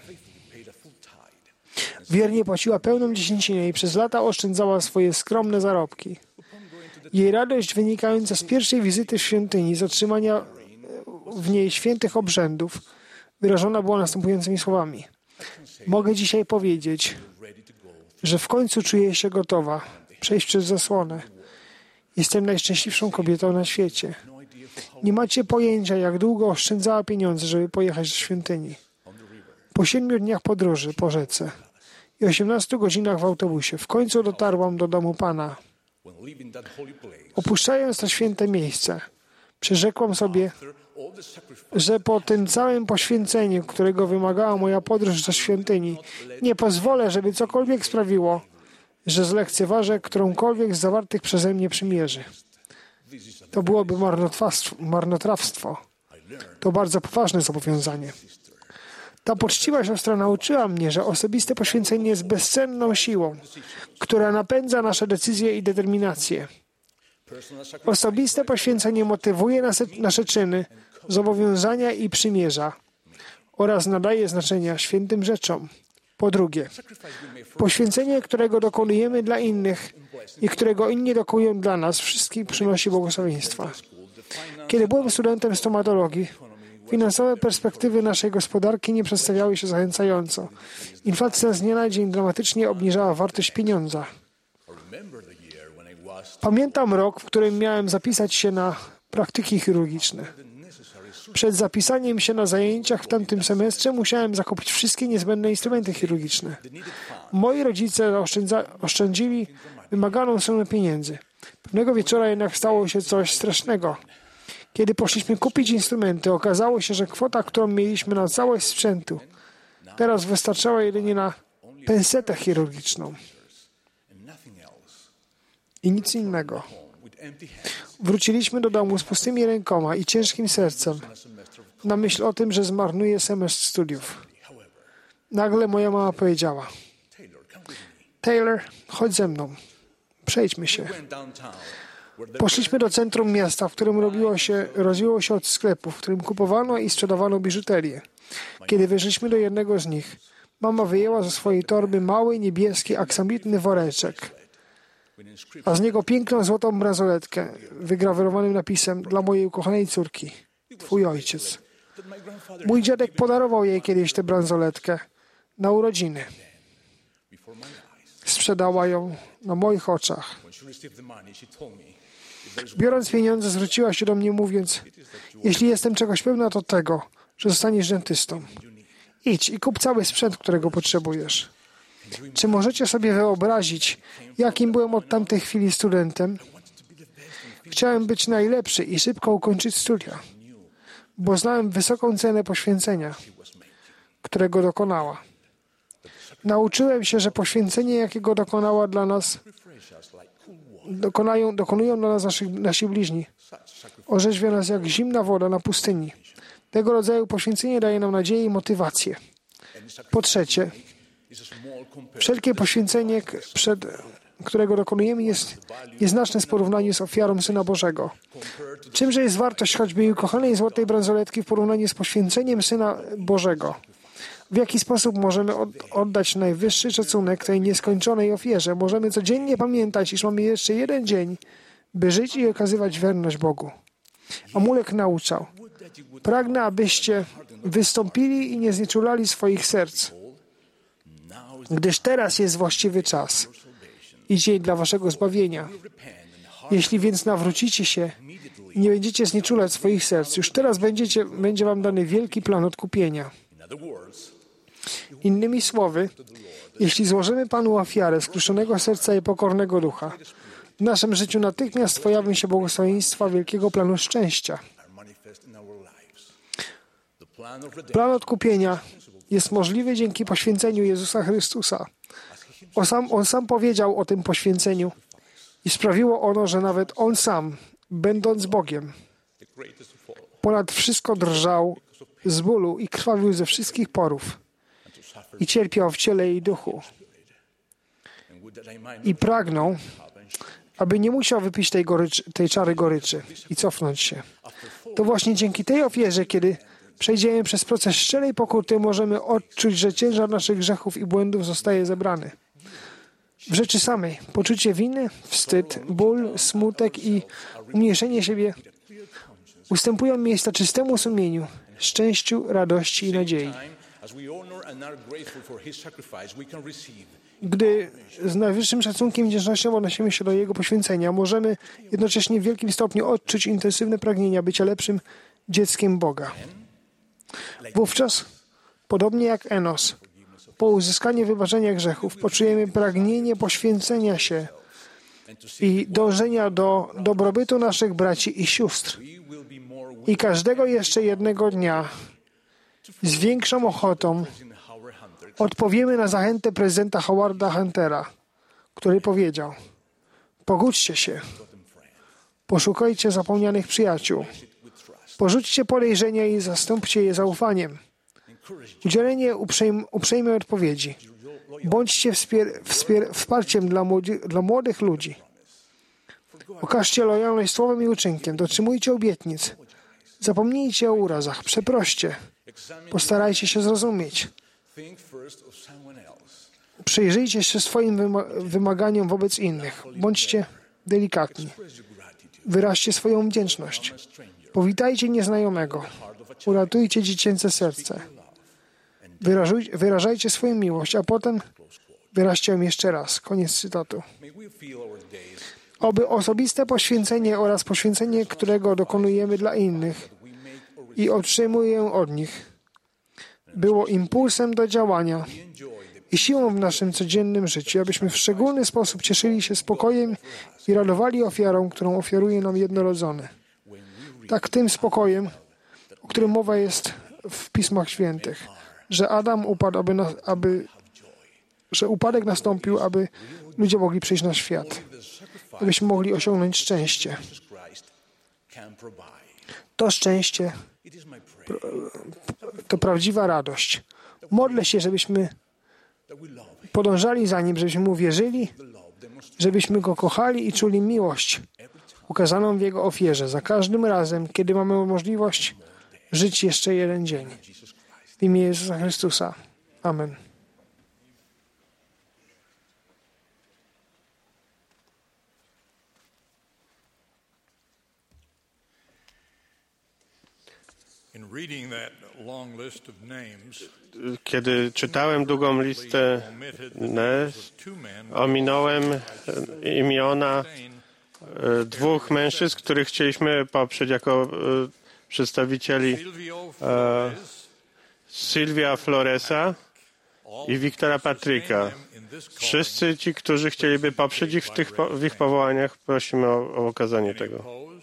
Wiernie płaciła pełną dziesięcinę i przez lata oszczędzała swoje skromne zarobki. Jej radość wynikająca z pierwszej wizyty w świątyni, z otrzymania w niej świętych obrzędów, wyrażona była następującymi słowami. Mogę dzisiaj powiedzieć, że w końcu czuję się gotowa przejść przez zasłonę. Jestem najszczęśliwszą kobietą na świecie. Nie macie pojęcia, jak długo oszczędzała pieniądze, żeby pojechać do świątyni. Po 7 dniach podróży po rzece i 18 godzinach w autobusie w końcu dotarłam do domu Pana. Opuszczając to święte miejsce, przyrzekłam sobie, że po tym całym poświęceniu, którego wymagała moja podróż do świątyni, nie pozwolę, żeby cokolwiek sprawiło, że zlekceważę którąkolwiek z zawartych przeze mnie przymierzy. To byłoby marnotrawstwo. To bardzo poważne zobowiązanie. Ta poczciwa siostra nauczyła mnie, że osobiste poświęcenie jest bezcenną siłą, która napędza nasze decyzje i determinację. Osobiste poświęcenie motywuje nasze czyny, zobowiązania i przymierza oraz nadaje znaczenia świętym rzeczom. Po drugie, poświęcenie, którego dokonujemy dla innych i którego inni dokonują dla nas, wszystkich przynosi błogosławieństwa. Kiedy byłem studentem stomatologii, finansowe perspektywy naszej gospodarki nie przedstawiały się zachęcająco. Inflacja z dnia na dzień dramatycznie obniżała wartość pieniądza. Pamiętam rok, w którym miałem zapisać się na praktyki chirurgiczne. Przed zapisaniem się na zajęciach w tamtym semestrze musiałem zakupić wszystkie niezbędne instrumenty chirurgiczne. Moi rodzice oszczędzili wymaganą sumę pieniędzy. Pewnego wieczora jednak stało się coś strasznego. Kiedy poszliśmy kupić instrumenty, okazało się, że kwota, którą mieliśmy na całość sprzętu, teraz wystarczała jedynie na pensetę chirurgiczną. I nic innego. Wróciliśmy do domu z pustymi rękoma i ciężkim sercem na myśl o tym, że zmarnuję semestr studiów. Nagle moja mama powiedziała: Taylor, chodź ze mną. Przejdźmy się. Poszliśmy do centrum miasta, w którym rozwiło się od sklepów, w którym kupowano i sprzedawano biżuterię. Kiedy weszliśmy do jednego z nich, mama wyjęła ze swojej torby mały, niebieski, aksamitny woreczek, a z niego piękną złotą bransoletkę wygrawerowanym napisem: dla mojej ukochanej córki, twój ojciec. Mój dziadek podarował jej kiedyś tę bransoletkę na urodziny. Sprzedała ją na moich oczach. Biorąc pieniądze, zwróciła się do mnie mówiąc: jeśli jestem czegoś pewna, to tego, że zostaniesz dentystą. Idź i kup cały sprzęt, którego potrzebujesz. Czy możecie sobie wyobrazić, jakim byłem od tamtej chwili studentem? Chciałem być najlepszy i szybko ukończyć studia, bo znałem wysoką cenę poświęcenia, którego dokonała. Nauczyłem się, że poświęcenie, jakiego dokonała dla nas, dokonują dla nas nasi bliźni. Orzeźwia nas jak zimna woda na pustyni. Tego rodzaju poświęcenie daje nam nadzieję i motywację. Po trzecie, wszelkie poświęcenie, którego dokonujemy, jest nieznaczne w porównaniu z ofiarą Syna Bożego. Czymże jest wartość choćby jej ukochanej złotej bransoletki w porównaniu z poświęceniem Syna Bożego? W jaki sposób możemy oddać najwyższy szacunek tej nieskończonej ofierze? Możemy codziennie pamiętać, iż mamy jeszcze jeden dzień, by żyć i okazywać wierność Bogu. Amulek nauczał: pragnę, abyście wystąpili i nie znieczulali swoich serc, gdyż teraz jest właściwy czas i dzień dla waszego zbawienia. Jeśli więc nawrócicie się i nie będziecie znieczulać swoich serc, już teraz będzie wam dany wielki plan odkupienia. Innymi słowy, jeśli złożymy Panu ofiarę skruszonego serca i pokornego ducha, w naszym życiu natychmiast pojawią się błogosławieństwa wielkiego planu szczęścia. Plan odkupienia jest możliwy dzięki poświęceniu Jezusa Chrystusa. On sam powiedział o tym poświęceniu i sprawiło ono, że nawet On sam, będąc Bogiem, ponad wszystko drżał z bólu i krwawił ze wszystkich porów i cierpiał w ciele i duchu. I pragnął, aby nie musiał wypić tej czary goryczy i cofnąć się. To właśnie dzięki tej ofierze, kiedy przejdziemy przez proces szczerej pokuty, możemy odczuć, że ciężar naszych grzechów i błędów zostaje zebrany. W rzeczy samej poczucie winy, wstyd, ból, smutek i umniejszenie siebie ustępują miejsca czystemu sumieniu, szczęściu, radości i nadziei. Gdy z najwyższym szacunkiem i wdzięcznością odnosimy się do Jego poświęcenia, możemy jednocześnie w wielkim stopniu odczuć intensywne pragnienia bycia lepszym dzieckiem Boga. Wówczas, podobnie jak Enos, po uzyskaniu wybaczenia grzechów, poczujemy pragnienie poświęcenia się i dążenia do dobrobytu naszych braci i sióstr. I każdego jeszcze jednego dnia z większą ochotą odpowiemy na zachętę prezydenta Howarda Huntera, który powiedział: pogódźcie się, poszukajcie zapomnianych przyjaciół, porzućcie podejrzenia i zastąpcie je zaufaniem. Udzielenie uprzejmej odpowiedzi. Bądźcie wsparciem dla młodych ludzi. Okażcie lojalność słowem i uczynkiem. Dotrzymujcie obietnic. Zapomnijcie o urazach. Przeproście. Postarajcie się zrozumieć. Przyjrzyjcie się swoim wymaganiom wobec innych. Bądźcie delikatni. Wyraźcie swoją wdzięczność. Powitajcie nieznajomego. Uratujcie dziecięce serce. Wyrażajcie swoją miłość, a potem wyraźcie ją jeszcze raz. Koniec cytatu. Oby osobiste poświęcenie oraz poświęcenie, którego dokonujemy dla innych i otrzymujemy od nich, było impulsem do działania i siłą w naszym codziennym życiu, abyśmy w szczególny sposób cieszyli się spokojem i radowali ofiarą, którą ofiaruje nam jednorodzony. Tak tym spokojem, o którym mowa jest w Pismach Świętych, że Adam upadł, że upadek nastąpił, aby ludzie mogli przyjść na świat, abyśmy mogli osiągnąć szczęście. To szczęście to prawdziwa radość. Modlę się, żebyśmy podążali za Nim, żebyśmy Mu wierzyli, żebyśmy Go kochali i czuli miłość ukazaną w Jego ofierze za każdym razem, kiedy mamy możliwość żyć jeszcze jeden dzień. W imię Jezusa Chrystusa. Amen. Kiedy czytałem długą listę, ominąłem imiona dwóch mężczyzn, których chcieliśmy poprzeć jako przedstawicieli Sylwia Floresa i Wiktora Patryka. Wszyscy ci, którzy chcieliby poprzeć ich w ich powołaniach, prosimy o okazanie tego.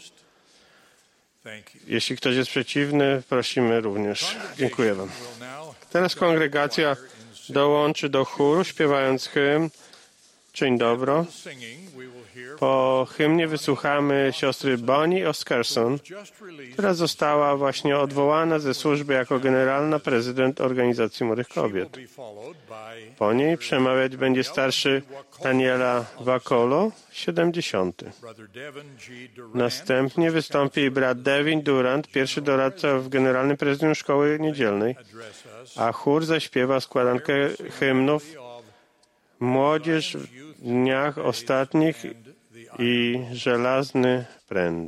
Jeśli ktoś jest przeciwny, prosimy również. Dziękuję Wam. Teraz kongregacja dołączy do chóru, śpiewając hymn Czyń dobro. Po hymnie wysłuchamy siostry Bonnie Oscarson, która została właśnie odwołana ze służby jako generalna prezydent Organizacji Młodych Kobiet. Po niej przemawiać będzie starszy Daniela Wakolo, 70. Następnie wystąpi brat Devin Durant, pierwszy doradca w Generalnym Prezydium Szkoły Niedzielnej, a chór zaśpiewa składankę hymnów Młodzież w dniach ostatnich i Żelazny pręt.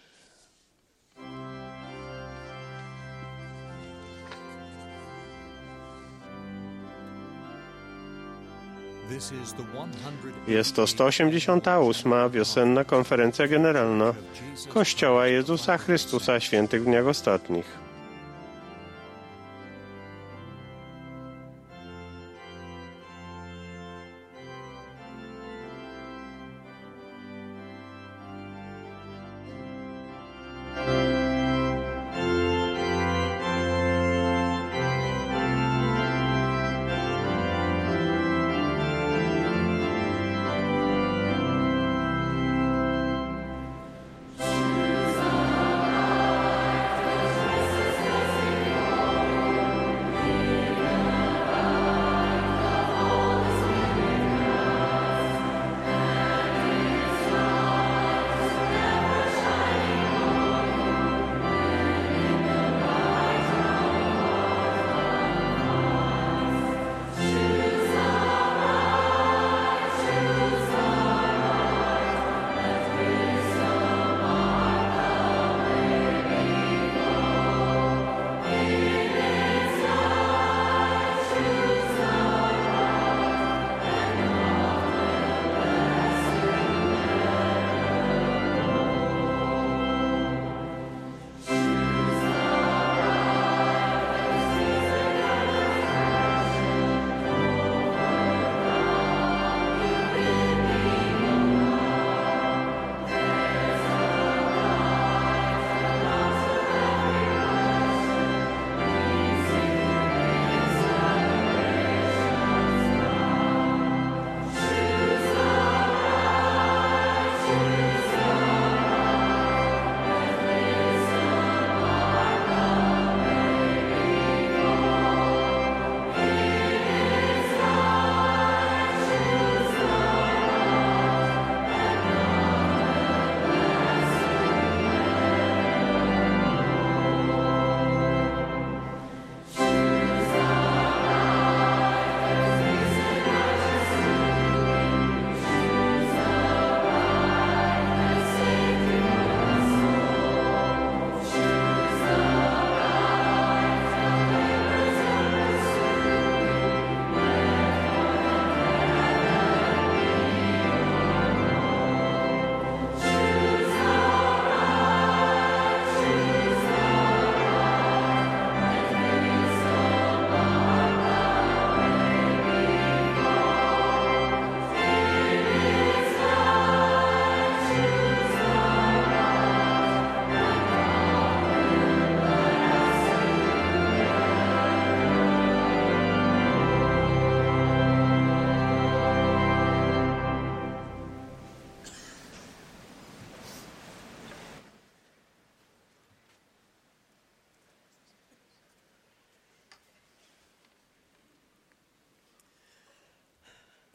Jest to 188. wiosenna konferencja generalna Kościoła Jezusa Chrystusa Świętych w dniach ostatnich.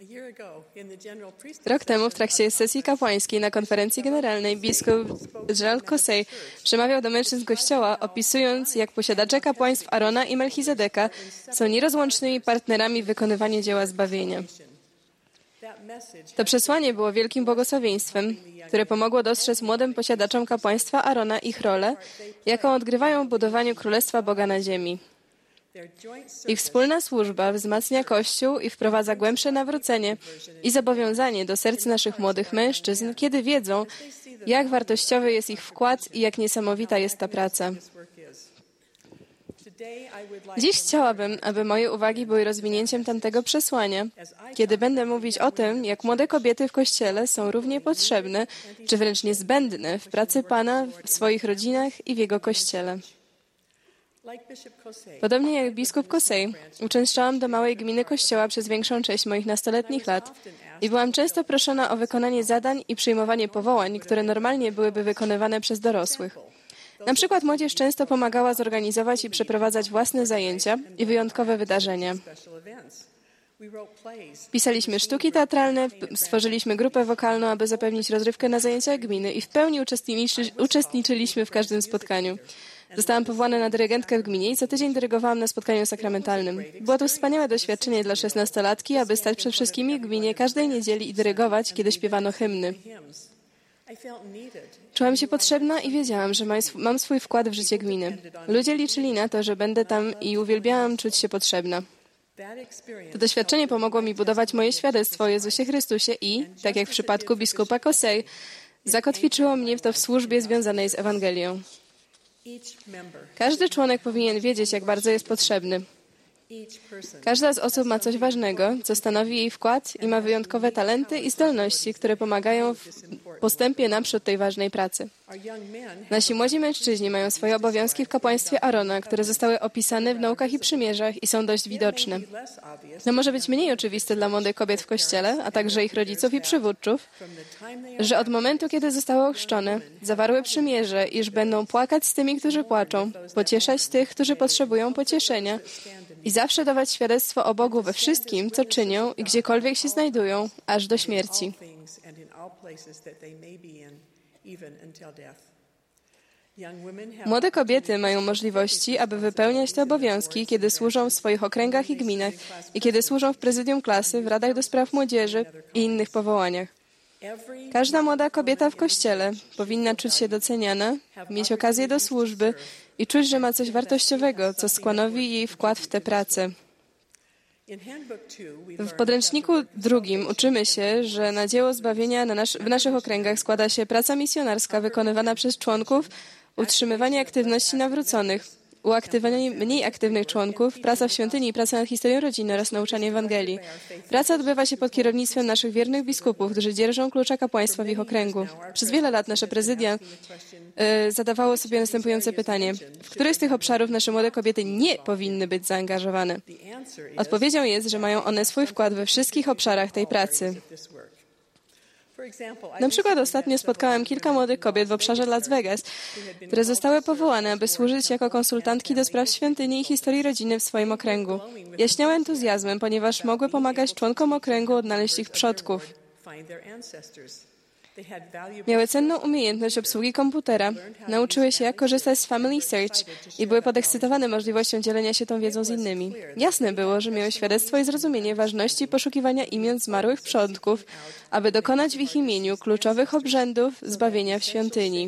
Rok temu w trakcie sesji kapłańskiej na konferencji generalnej biskup Gerald Kosej przemawiał do mężczyzn Kościoła, opisując, jak posiadacze kapłaństw Arona i Melchizedeka są nierozłącznymi partnerami w wykonywaniu dzieła zbawienia. To przesłanie było wielkim błogosławieństwem, które pomogło dostrzec młodym posiadaczom kapłaństwa Arona ich rolę, jaką odgrywają w budowaniu Królestwa Boga na ziemi. Ich wspólna służba wzmacnia Kościół i wprowadza głębsze nawrócenie i zobowiązanie do serc naszych młodych mężczyzn, kiedy wiedzą, jak wartościowy jest ich wkład i jak niesamowita jest ta praca. Dziś chciałabym, aby moje uwagi były rozwinięciem tamtego przesłania, kiedy będę mówić o tym, jak młode kobiety w Kościele są równie potrzebne, czy wręcz niezbędne w pracy Pana, w swoich rodzinach i w Jego Kościele. Podobnie jak biskup Kosej, uczęszczałam do małej gminy Kościoła przez większą część moich nastoletnich lat i byłam często proszona o wykonanie zadań i przyjmowanie powołań, które normalnie byłyby wykonywane przez dorosłych. Na przykład młodzież często pomagała zorganizować i przeprowadzać własne zajęcia i wyjątkowe wydarzenia. Pisaliśmy sztuki teatralne, stworzyliśmy grupę wokalną, aby zapewnić rozrywkę na zajęciach gminy i w pełni uczestniczyliśmy w każdym spotkaniu. Zostałam powołana na dyrygentkę w gminie i co tydzień dyrygowałam na spotkaniu sakramentalnym. Było to wspaniałe doświadczenie dla 16-latki, aby stać przed wszystkimi w gminie każdej niedzieli i dyrygować, kiedy śpiewano hymny. Czułam się potrzebna i wiedziałam, że mam swój wkład w życie gminy. Ludzie liczyli na to, że będę tam i uwielbiałam czuć się potrzebna. To doświadczenie pomogło mi budować moje świadectwo o Jezusie Chrystusie i, tak jak w przypadku biskupa Kosej, zakotwiczyło mnie to w służbie związanej z Ewangelią. Każdy członek powinien wiedzieć, jak bardzo jest potrzebny. Każda z osób ma coś ważnego, co stanowi jej wkład i ma wyjątkowe talenty i zdolności, które pomagają w postępie naprzód tej ważnej pracy. Nasi młodzi mężczyźni mają swoje obowiązki w kapłaństwie Arona, które zostały opisane w naukach i przymierzach i są dość widoczne. To może być mniej oczywiste dla młodych kobiet w Kościele, a także ich rodziców i przywódców, że od momentu, kiedy zostały ochrzczone, zawarły przymierze, iż będą płakać z tymi, którzy płaczą, pocieszać tych, którzy potrzebują pocieszenia i zawsze dawać świadectwo o Bogu we wszystkim, co czynią i gdziekolwiek się znajdują, aż do śmierci. Młode kobiety mają możliwości, aby wypełniać te obowiązki, kiedy służą w swoich okręgach i gminach i kiedy służą w prezydium klasy, w radach do spraw młodzieży i innych powołaniach. Każda młoda kobieta w Kościele powinna czuć się doceniana, mieć okazję do służby i czuć, że ma coś wartościowego, co stanowi jej wkład w tę pracę. W podręczniku 2 uczymy się, że na dzieło zbawienia w naszych okręgach składa się praca misjonarska wykonywana przez członków, utrzymywanie aktywności nawróconych, uaktywianie mniej aktywnych członków, praca w świątyni i praca nad historią rodziny oraz nauczanie Ewangelii. Praca odbywa się pod kierownictwem naszych wiernych biskupów, którzy dzierżą klucza kapłaństwa w ich okręgu. Przez wiele lat nasze prezydia zadawało sobie następujące pytanie. W których z tych obszarów nasze młode kobiety nie powinny być zaangażowane? Odpowiedzią jest, że mają one swój wkład we wszystkich obszarach tej pracy. Na przykład ostatnio spotkałam kilka młodych kobiet w obszarze Las Vegas, które zostały powołane, aby służyć jako konsultantki do spraw świątyni i historii rodziny w swoim okręgu. Jaśniały entuzjazmem, ponieważ mogły pomagać członkom okręgu odnaleźć ich przodków. Miały cenną umiejętność obsługi komputera, nauczyły się, jak korzystać z Family Search i były podekscytowane możliwością dzielenia się tą wiedzą z innymi. Jasne było, że miały świadectwo i zrozumienie ważności poszukiwania imion zmarłych przodków, aby dokonać w ich imieniu kluczowych obrzędów zbawienia w świątyni.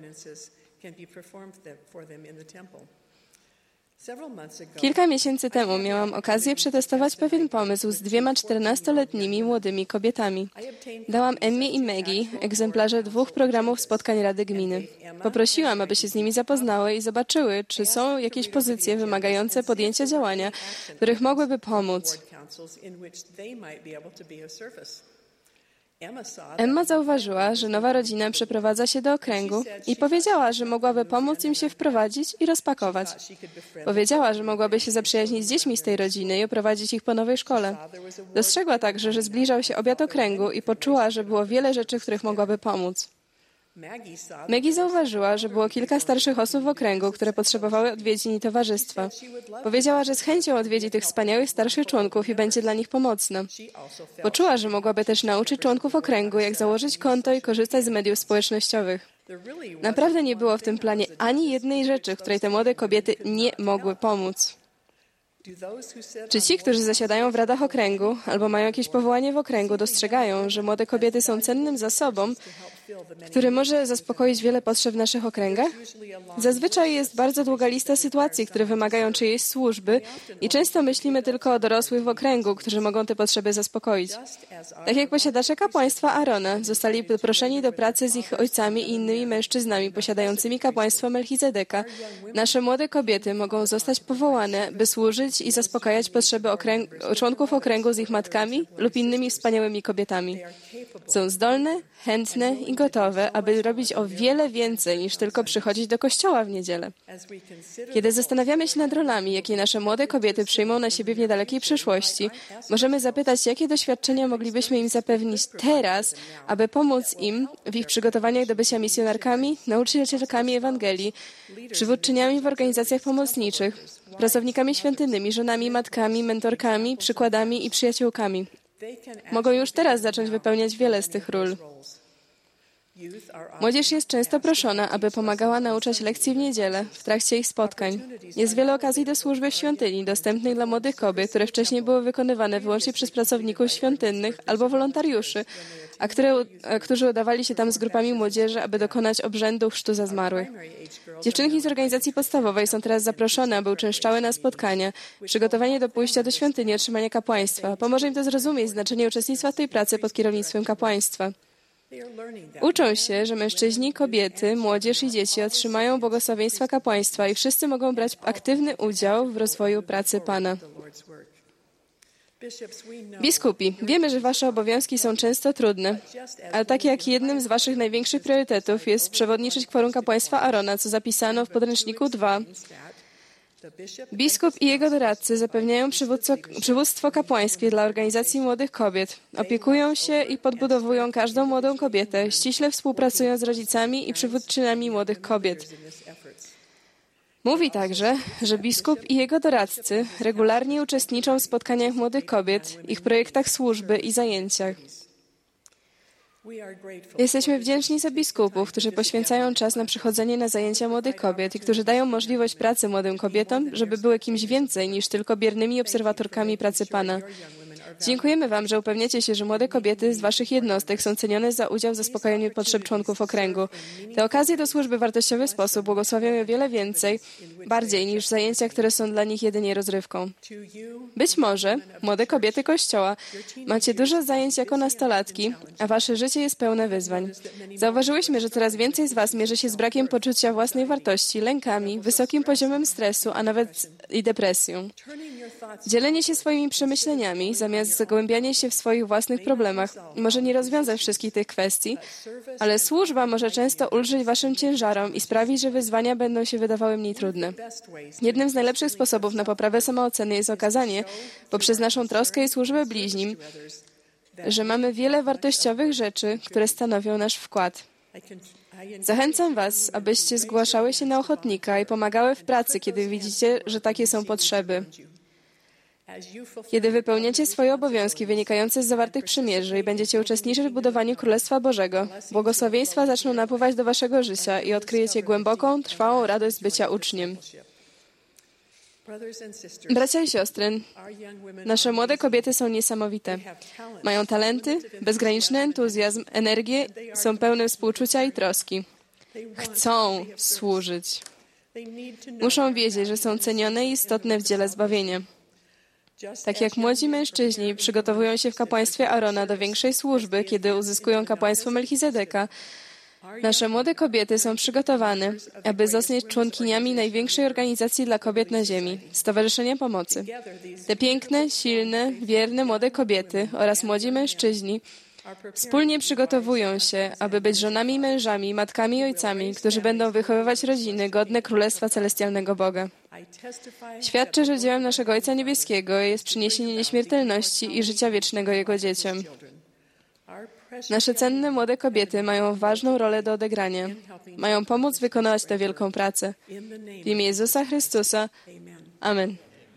Kilka miesięcy temu miałam okazję przetestować pewien pomysł z 2 14-letnimi młodymi kobietami. Dałam Emmie i Maggie egzemplarze 2 programów spotkań Rady Gminy. Poprosiłam, aby się z nimi zapoznały i zobaczyły, czy są jakieś pozycje wymagające podjęcia działania, których mogłyby pomóc. Emma zauważyła, że nowa rodzina przeprowadza się do okręgu i powiedziała, że mogłaby pomóc im się wprowadzić i rozpakować. Powiedziała, że mogłaby się zaprzyjaźnić z dziećmi z tej rodziny i oprowadzić ich po nowej szkole. Dostrzegła także, że zbliżał się obiad okręgu i poczuła, że było wiele rzeczy, w których mogłaby pomóc. Maggie zauważyła, że było kilka starszych osób w okręgu, które potrzebowały odwiedzin i towarzystwa. Powiedziała, że z chęcią odwiedzi tych wspaniałych starszych członków i będzie dla nich pomocna. Poczuła, że mogłaby też nauczyć członków okręgu, jak założyć konto i korzystać z mediów społecznościowych. Naprawdę nie było w tym planie ani jednej rzeczy, której te młode kobiety nie mogły pomóc. Czy ci, którzy zasiadają w radach okręgu albo mają jakieś powołanie w okręgu, dostrzegają, że młode kobiety są cennym zasobem, który może zaspokoić wiele potrzeb w naszych okręgach? Zazwyczaj jest bardzo długa lista sytuacji, które wymagają czyjejś służby i często myślimy tylko o dorosłych w okręgu, którzy mogą te potrzeby zaspokoić. Tak jak posiadacze kapłaństwa Aarona zostali poproszeni do pracy z ich ojcami i innymi mężczyznami posiadającymi kapłaństwo Melchizedeka, nasze młode kobiety mogą zostać powołane, by służyć i zaspokajać potrzeby członków okręgu z ich matkami lub innymi wspaniałymi kobietami. Są zdolne, chętne i gotowe, aby robić o wiele więcej niż tylko przychodzić do kościoła w niedzielę. Kiedy zastanawiamy się nad rolami, jakie nasze młode kobiety przyjmą na siebie w niedalekiej przyszłości, możemy zapytać, jakie doświadczenia moglibyśmy im zapewnić teraz, aby pomóc im w ich przygotowaniach do bycia misjonarkami, nauczycielkami Ewangelii, przywódczyniami w organizacjach pomocniczych, pracownikami świątynnymi, żonami, matkami, mentorkami, przykładami i przyjaciółkami. Mogą już teraz zacząć wypełniać wiele z tych ról. Młodzież jest często proszona, aby pomagała nauczać lekcji w niedzielę, w trakcie ich spotkań. Jest wiele okazji do służby w świątyni, dostępnych dla młodych kobiet, które wcześniej były wykonywane wyłącznie przez pracowników świątynnych albo wolontariuszy, którzy udawali się tam z grupami młodzieży, aby dokonać obrzędu chrztu za zmarłych. Dziewczynki z organizacji podstawowej są teraz zaproszone, aby uczęszczały na spotkania, przygotowanie do pójścia do świątyni, otrzymania kapłaństwa. Pomoże im to zrozumieć znaczenie uczestnictwa w tej pracy pod kierownictwem kapłaństwa. Uczą się, że mężczyźni, kobiety, młodzież i dzieci otrzymają błogosławieństwa kapłaństwa i wszyscy mogą brać aktywny udział w rozwoju pracy Pana. Biskupi, wiemy, że wasze obowiązki są często trudne, ale tak jak jednym z waszych największych priorytetów jest przewodniczyć kworum kapłaństwa Aarona, co zapisano w podręczniku 2, biskup i jego doradcy zapewniają przywództwo kapłańskie dla organizacji młodych kobiet, opiekują się i podbudowują każdą młodą kobietę, ściśle współpracują z rodzicami i przywódczyniami młodych kobiet. Mówi także, że biskup i jego doradcy regularnie uczestniczą w spotkaniach młodych kobiet, ich projektach służby i zajęciach. Jesteśmy wdzięczni za biskupów, którzy poświęcają czas na przychodzenie na zajęcia młodych kobiet i którzy dają możliwość pracy młodym kobietom, żeby były kimś więcej niż tylko biernymi obserwatorkami pracy Pana. Dziękujemy Wam, że upewniacie się, że młode kobiety z Waszych jednostek są cenione za udział w zaspokajaniu potrzeb członków okręgu. Te okazje do służby w wartościowy sposób błogosławią je wiele więcej, bardziej niż zajęcia, które są dla nich jedynie rozrywką. Być może, młode kobiety Kościoła, macie dużo zajęć jako nastolatki, a Wasze życie jest pełne wyzwań. Zauważyłyśmy, że coraz więcej z Was mierzy się z brakiem poczucia własnej wartości, lękami, wysokim poziomem stresu, a nawet i depresją. Dzielenie się swoimi przemyśleniami, zamiast zagłębianie się w swoich własnych problemach, może nie rozwiązać wszystkich tych kwestii, ale służba może często ulżyć Waszym ciężarom i sprawić, że wyzwania będą się wydawały mniej trudne. Jednym z najlepszych sposobów na poprawę samooceny jest okazanie, poprzez naszą troskę i służbę bliźnim, że mamy wiele wartościowych rzeczy, które stanowią nasz wkład. Zachęcam Was, abyście zgłaszały się na ochotnika i pomagały w pracy, kiedy widzicie, że takie są potrzeby. Kiedy wypełniacie swoje obowiązki wynikające z zawartych przymierzy i będziecie uczestniczyć w budowaniu Królestwa Bożego, błogosławieństwa zaczną napływać do waszego życia i odkryjecie głęboką, trwałą radość z bycia uczniem. Bracia i siostry, nasze młode kobiety są niesamowite. Mają talenty, bezgraniczny entuzjazm, energię, są pełne współczucia i troski. Chcą służyć. Muszą wiedzieć, że są cenione i istotne w dziele zbawienia. Tak jak młodzi mężczyźni przygotowują się w kapłaństwie Aarona do większej służby, kiedy uzyskują kapłaństwo Melchizedeka, nasze młode kobiety są przygotowane, aby zostać członkiniami największej organizacji dla kobiet na ziemi, Stowarzyszenia Pomocy. Te piękne, silne, wierne młode kobiety oraz młodzi mężczyźni wspólnie przygotowują się, aby być żonami i mężami, matkami i ojcami, którzy będą wychowywać rodziny godne Królestwa Celestialnego Boga. Świadczę, że dziełem naszego Ojca Niebieskiego jest przyniesienie nieśmiertelności i życia wiecznego Jego dzieciom. Nasze cenne młode kobiety mają ważną rolę do odegrania. Mają pomóc wykonać tę wielką pracę. W imię Jezusa Chrystusa. Amen.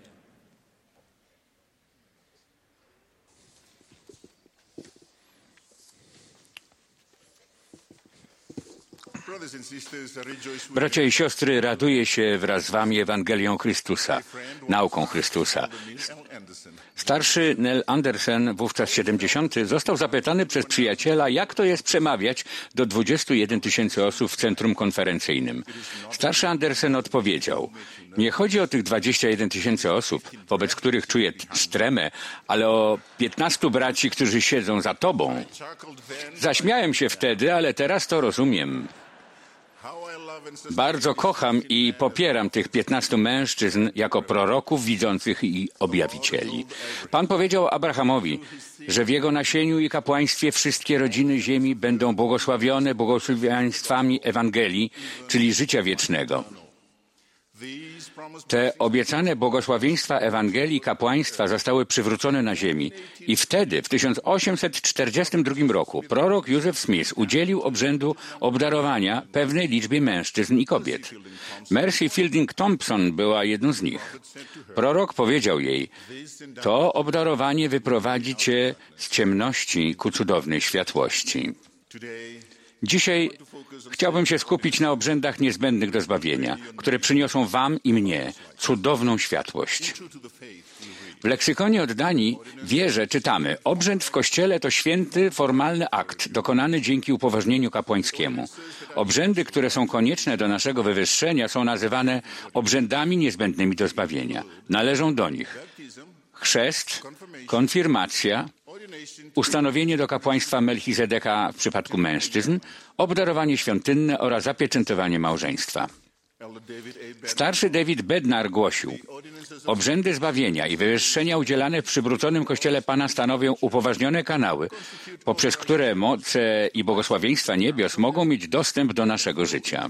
Bracia i siostry, raduję się wraz z wami Ewangelią Chrystusa, nauką Chrystusa. Starszy Nel Andersen, wówczas 70, został zapytany przez przyjaciela, jak to jest przemawiać do 21 000 osób w centrum konferencyjnym. Starszy Andersen odpowiedział: nie chodzi o tych 21 000 osób, wobec których czuję tremę, ale o 15 braci, którzy siedzą za tobą. Zaśmiałem się wtedy, ale teraz to rozumiem. Bardzo kocham i popieram tych 15 mężczyzn jako proroków widzących i objawicieli. Pan powiedział Abrahamowi, że w jego nasieniu i kapłaństwie wszystkie rodziny ziemi będą błogosławione błogosławieństwami Ewangelii, czyli życia wiecznego. Te obiecane błogosławieństwa Ewangelii kapłaństwa zostały przywrócone na ziemi i wtedy, w 1842 roku, prorok Joseph Smith udzielił obrzędu obdarowania pewnej liczbie mężczyzn i kobiet. Mercy Fielding Thompson była jedną z nich. Prorok powiedział jej: to obdarowanie wyprowadzi cię z ciemności ku cudownej światłości. Dzisiaj chciałbym się skupić na obrzędach niezbędnych do zbawienia, które przyniosą wam i mnie cudowną światłość. W leksykonie oddani wierze czytamy: obrzęd w Kościele to święty, formalny akt dokonany dzięki upoważnieniu kapłańskiemu. Obrzędy, które są konieczne do naszego wywyższenia, są nazywane obrzędami niezbędnymi do zbawienia. Należą do nich chrzest, konfirmacja, ustanowienie do kapłaństwa Melchizedeka w przypadku mężczyzn, obdarowanie świątynne oraz zapieczętowanie małżeństwa. Starszy David Bednar głosił: obrzędy zbawienia i wywyższenia udzielane w przywróconym Kościele Pana stanowią upoważnione kanały, poprzez które moce i błogosławieństwa niebios mogą mieć dostęp do naszego życia.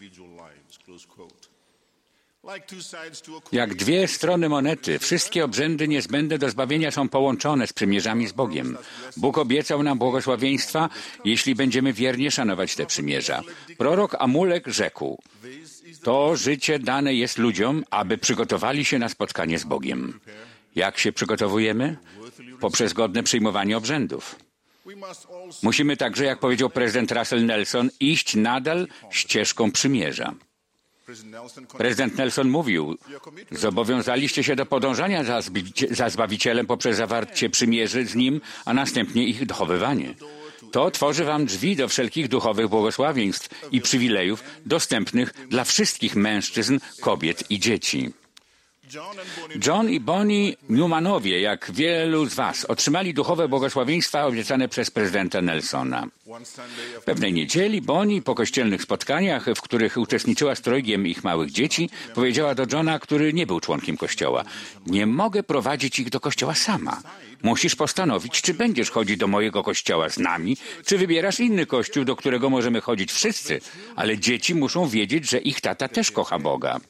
Jak dwie strony monety, wszystkie obrzędy niezbędne do zbawienia są połączone z przymierzami z Bogiem. Bóg obiecał nam błogosławieństwa, jeśli będziemy wiernie szanować te przymierza. Prorok Amulek rzekł: to życie dane jest ludziom, aby przygotowali się na spotkanie z Bogiem. Jak się przygotowujemy? Poprzez godne przyjmowanie obrzędów. Musimy także, jak powiedział prezydent Russell Nelson, iść nadal ścieżką przymierza. Prezydent Nelson mówił: zobowiązaliście się do podążania za Zbawicielem poprzez zawarcie przymierzy z Nim, a następnie ich dochowywanie. To tworzy wam drzwi do wszelkich duchowych błogosławieństw i przywilejów dostępnych dla wszystkich mężczyzn, kobiet i dzieci. John i Bonnie Newmanowie, jak wielu z was, otrzymali duchowe błogosławieństwa obiecane przez prezydenta Nelsona. Pewnej niedzieli Bonnie po kościelnych spotkaniach, w których uczestniczyła z trojgiem ich małych dzieci, powiedziała do Johna, który nie był członkiem kościoła: nie mogę prowadzić ich do kościoła sama. Musisz postanowić, czy będziesz chodzić do mojego kościoła z nami, czy wybierasz inny kościół, do którego możemy chodzić wszyscy, ale dzieci muszą wiedzieć, że ich tata też kocha Boga.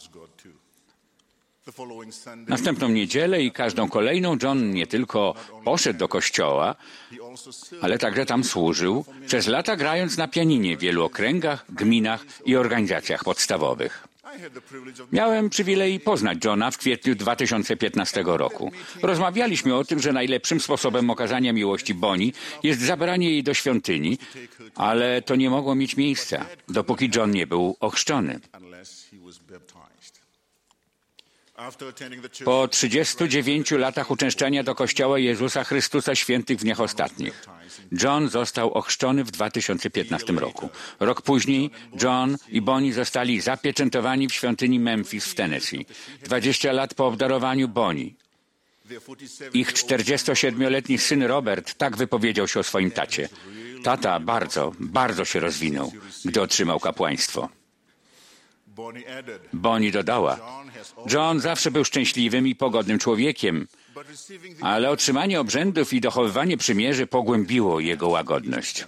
Następną niedzielę i każdą kolejną John nie tylko poszedł do kościoła, ale także tam służył, przez lata grając na pianinie w wielu okręgach, gminach i organizacjach podstawowych. Miałem przywilej poznać Johna w kwietniu 2015 roku. Rozmawialiśmy o tym, że najlepszym sposobem okazania miłości Bonnie jest zabranie jej do świątyni, ale to nie mogło mieć miejsca, dopóki John nie był ochrzczony. Po 39 latach uczęszczania do Kościoła Jezusa Chrystusa Świętych w dniach ostatnich, John został ochrzczony w 2015 roku. Rok później John i Bonnie zostali zapieczętowani w świątyni Memphis w Tennessee. 20 lat po obdarowaniu Bonnie. Ich 47-letni syn Robert tak wypowiedział się o swoim tacie: tata bardzo się rozwinął, gdy otrzymał kapłaństwo. Bonnie dodała: John zawsze był szczęśliwym i pogodnym człowiekiem, ale otrzymanie obrzędów i dochowywanie przymierzy pogłębiło jego łagodność.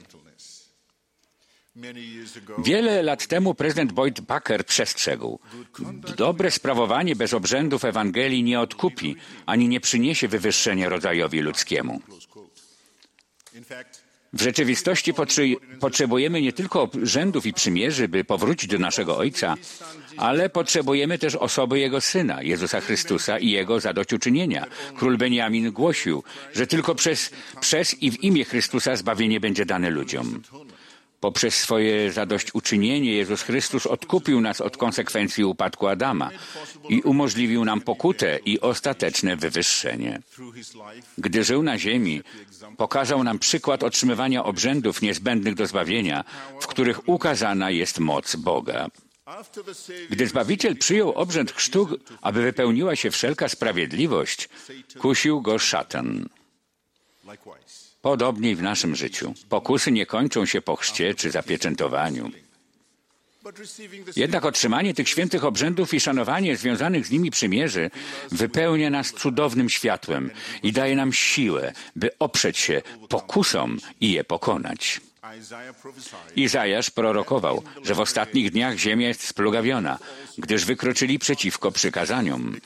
Wiele lat temu prezydent Boyd Baker przestrzegł: dobre sprawowanie bez obrzędów Ewangelii nie odkupi, ani nie przyniesie wywyższenia rodzajowi ludzkiemu. W rzeczywistości potrzebujemy nie tylko obrzędów i przymierzy, by powrócić do naszego Ojca, ale potrzebujemy też osoby Jego Syna, Jezusa Chrystusa i Jego zadośćuczynienia. Król Beniamin głosił, że tylko przez i w imię Chrystusa zbawienie będzie dane ludziom. Poprzez swoje zadośćuczynienie Jezus Chrystus odkupił nas od konsekwencji upadku Adama i umożliwił nam pokutę i ostateczne wywyższenie. Gdy żył na ziemi, pokazał nam przykład otrzymywania obrzędów niezbędnych do zbawienia, w których ukazana jest moc Boga. Gdy Zbawiciel przyjął obrzęd chrztu, aby wypełniła się wszelka sprawiedliwość, kusił go szatan. Podobnie i w naszym życiu. Pokusy nie kończą się po chrzcie czy zapieczętowaniu. Jednak otrzymanie tych świętych obrzędów i szanowanie związanych z nimi przymierzy wypełnia nas cudownym światłem i daje nam siłę, by oprzeć się pokusom i je pokonać. Izajasz prorokował, że w ostatnich dniach ziemia jest splugawiona, gdyż wykroczyli przeciwko przykazaniom.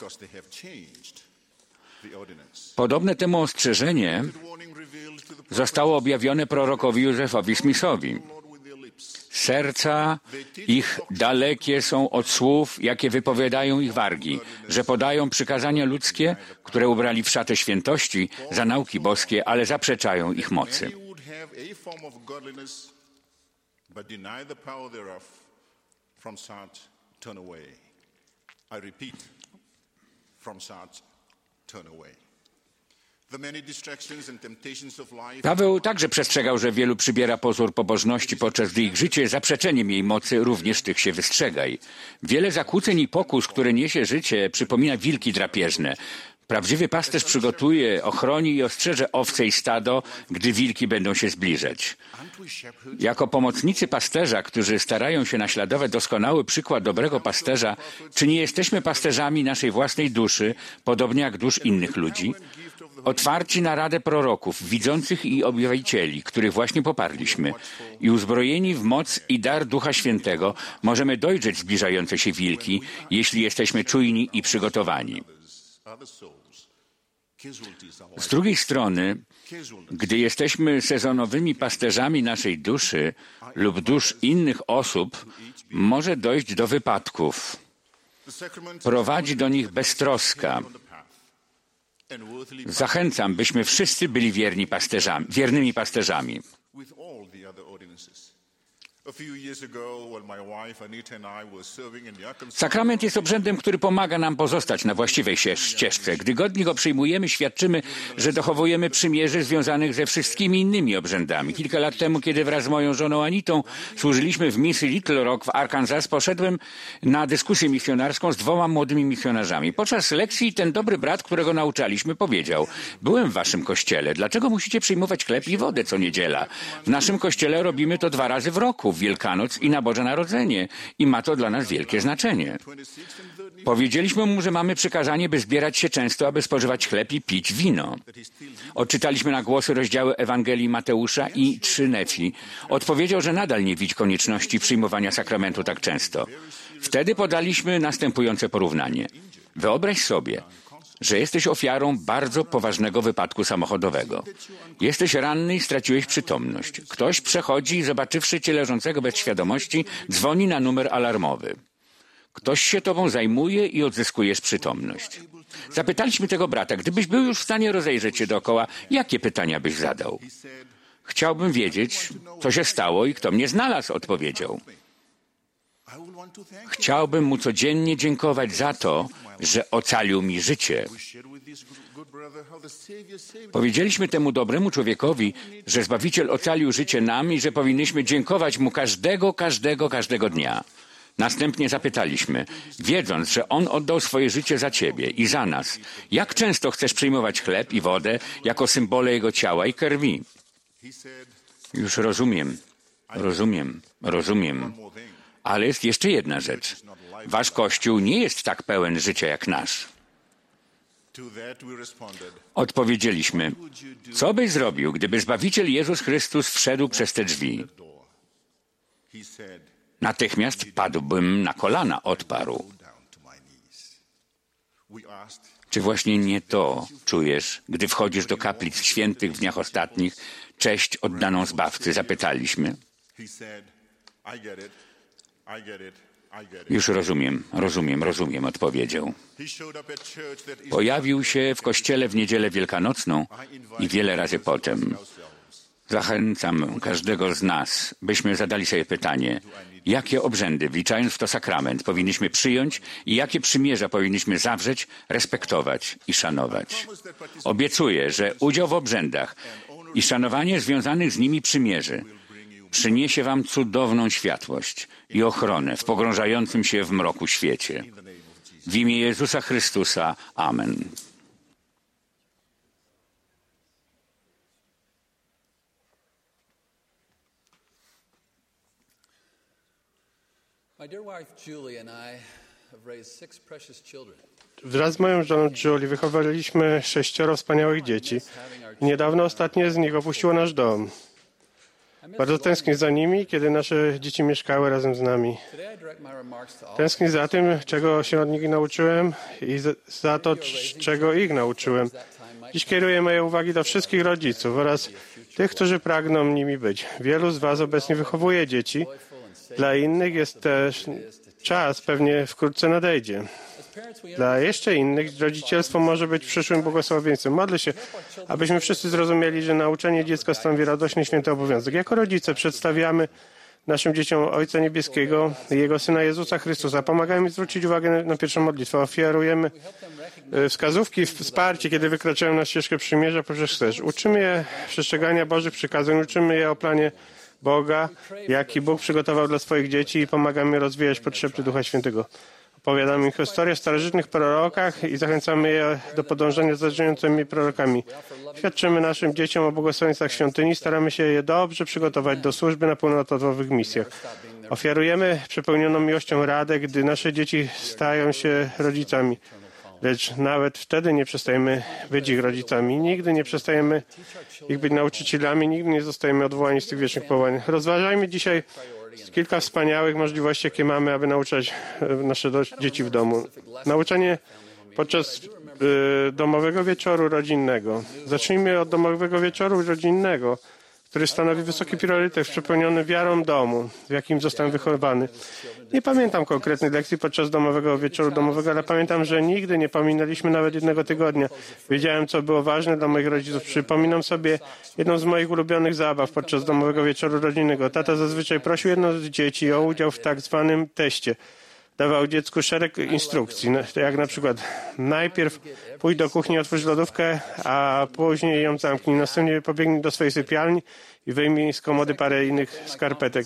Podobne temu ostrzeżenie zostało objawione prorokowi Józefowi Smithowi. Serca ich dalekie są od słów, jakie wypowiadają ich wargi, że podają przykazania ludzkie, które ubrali w szatę świętości za nauki boskie, ale zaprzeczają ich mocy. Paweł także przestrzegał, że wielu przybiera pozór pobożności, podczas gdy ich życie jest zaprzeczeniem jej mocy, również tych się wystrzegaj. Wiele zakłóceń i pokus, które niesie życie, przypomina wilki drapieżne. Prawdziwy pasterz przygotuje, ochroni i ostrzeże owce i stado, gdy wilki będą się zbliżać. Jako pomocnicy pasterza, którzy starają się naśladować doskonały przykład dobrego pasterza, czy nie jesteśmy pasterzami naszej własnej duszy, podobnie jak dusz innych ludzi? Otwarci na radę proroków, widzących i objawicieli, których właśnie poparliśmy, i uzbrojeni w moc i dar Ducha Świętego, możemy dojrzeć zbliżające się wilki, jeśli jesteśmy czujni i przygotowani. Z drugiej strony, gdy jesteśmy sezonowymi pasterzami naszej duszy lub dusz innych osób, może dojść do wypadków. Prowadzi do nich beztroska. Zachęcam, byśmy wszyscy byli wiernymi pasterzami. Sakrament jest obrzędem, który pomaga nam pozostać na właściwej ścieżce. Gdy godnie go przyjmujemy, świadczymy, że dochowujemy przymierzy związanych ze wszystkimi innymi obrzędami. Kilka lat temu, kiedy wraz z moją żoną Anitą służyliśmy w misji Little Rock w Arkansas, poszedłem na dyskusję misjonarską z 2 młodymi misjonarzami. Podczas lekcji ten dobry brat, którego nauczaliśmy, powiedział: byłem w waszym kościele. Dlaczego musicie przyjmować chleb i wodę co niedziela? W naszym kościele robimy to 2 razy w roku. W Wielkanoc i na Boże Narodzenie i ma to dla nas wielkie znaczenie. Powiedzieliśmy mu, że mamy przykazanie, by zbierać się często, aby spożywać chleb i pić wino. Odczytaliśmy na głosy rozdziały Ewangelii Mateusza i 3 Nefi. Odpowiedział, że nadal nie widzi konieczności przyjmowania sakramentu tak często. Wtedy podaliśmy następujące porównanie. Wyobraź sobie, że jesteś ofiarą bardzo poważnego wypadku samochodowego. Jesteś ranny i straciłeś przytomność. Ktoś przechodzi i zobaczywszy cię leżącego bez świadomości, dzwoni na numer alarmowy. Ktoś się tobą zajmuje i odzyskujesz przytomność. Zapytaliśmy tego brata, gdybyś był już w stanie rozejrzeć się dookoła, jakie pytania byś zadał? Chciałbym wiedzieć, co się stało i kto mnie znalazł, odpowiedział. Chciałbym mu codziennie dziękować za to, że ocalił mi życie. Powiedzieliśmy temu dobremu człowiekowi, że Zbawiciel ocalił życie nam i że powinniśmy dziękować mu każdego dnia. Następnie zapytaliśmy, wiedząc, że On oddał swoje życie za Ciebie i za nas, jak często chcesz przyjmować chleb i wodę jako symbole Jego ciała i krwi? Już rozumiem. Ale jest jeszcze jedna rzecz. Wasz Kościół nie jest tak pełen życia jak nasz. Odpowiedzieliśmy, co byś zrobił, gdyby Zbawiciel Jezus Chrystus wszedł przez te drzwi? Natychmiast padłbym na kolana, odparł. Czy właśnie nie to czujesz, gdy wchodzisz do kaplic świętych w dniach ostatnich, cześć oddaną Zbawcy? Zapytaliśmy. Już rozumiem, odpowiedział. Pojawił się w kościele w niedzielę wielkanocną i wiele razy potem. Zachęcam każdego z nas, byśmy zadali sobie pytanie, jakie obrzędy, wliczając w to sakrament, powinniśmy przyjąć i jakie przymierza powinniśmy zawrzeć, respektować i szanować. Obiecuję, że udział w obrzędach i szanowanie związanych z nimi przymierzy przyniesie wam cudowną światłość i ochronę w pogrążającym się w mroku świecie. W imię Jezusa Chrystusa. Amen. Wraz z moją żoną Julie wychowaliśmy 6 wspaniałych dzieci. Niedawno ostatnie z nich opuściło nasz dom. Bardzo tęsknię za nimi, kiedy nasze dzieci mieszkały razem z nami. Tęsknię za tym, czego się od nich nauczyłem i za to, czego ich nauczyłem. Dziś kieruję moje uwagi do wszystkich rodziców oraz tych, którzy pragną nimi być. Wielu z was obecnie wychowuje dzieci. Dla innych jest też czas, pewnie wkrótce nadejdzie. Dla jeszcze innych rodzicielstwo może być przyszłym błogosławieństwem. Modlę się, abyśmy wszyscy zrozumieli, że nauczanie dziecka stanowi radośny, święty obowiązek. Jako rodzice przedstawiamy naszym dzieciom Ojca Niebieskiego i Jego Syna Jezusa Chrystusa. Pomagamy zwrócić uwagę na pierwszą modlitwę. Ofiarujemy wskazówki, wsparcie, kiedy wykraczają na ścieżkę przymierza poprzez krzyż. Uczymy je przestrzegania Bożych przykazań, uczymy je o planie Boga, jaki Bóg przygotował dla swoich dzieci i pomagamy rozwijać potrzeby Ducha Świętego. Opowiadamy im historię o starożytnych prorokach i zachęcamy je do podążania za żyjącymi prorokami. Świadczymy naszym dzieciom o błogosławieństwach świątyni, staramy się je dobrze przygotować do służby na pełnoetatowych misjach. Ofiarujemy przepełnioną miłością radę, gdy nasze dzieci stają się rodzicami. Lecz nawet wtedy nie przestajemy być ich rodzicami. Nigdy nie przestajemy ich być nauczycielami, nigdy nie zostajemy odwołani z tych wiecznych powołań. Rozważajmy dzisiaj kilka wspaniałych możliwości, jakie mamy, aby nauczać nasze dzieci w domu. Nauczanie podczas domowego wieczoru rodzinnego. Zacznijmy od domowego wieczoru rodzinnego, który stanowi wysoki priorytet przepełniony wiarą domu, w jakim zostałem wychowany. Nie pamiętam konkretnych lekcji podczas domowego wieczoru domowego, ale pamiętam, że nigdy nie pominęliśmy nawet jednego tygodnia. Wiedziałem, co było ważne dla moich rodziców. Przypominam sobie jedną z moich ulubionych zabaw podczas domowego wieczoru rodzinnego. Tata zazwyczaj prosił jedno z dzieci o udział w tak zwanym teście. Dawał dziecku szereg instrukcji, jak na przykład najpierw pójdź do kuchni, otwórz lodówkę, a później ją zamknij. Następnie pobiegnij do swojej sypialni i wyjmij z komody parę innych skarpetek.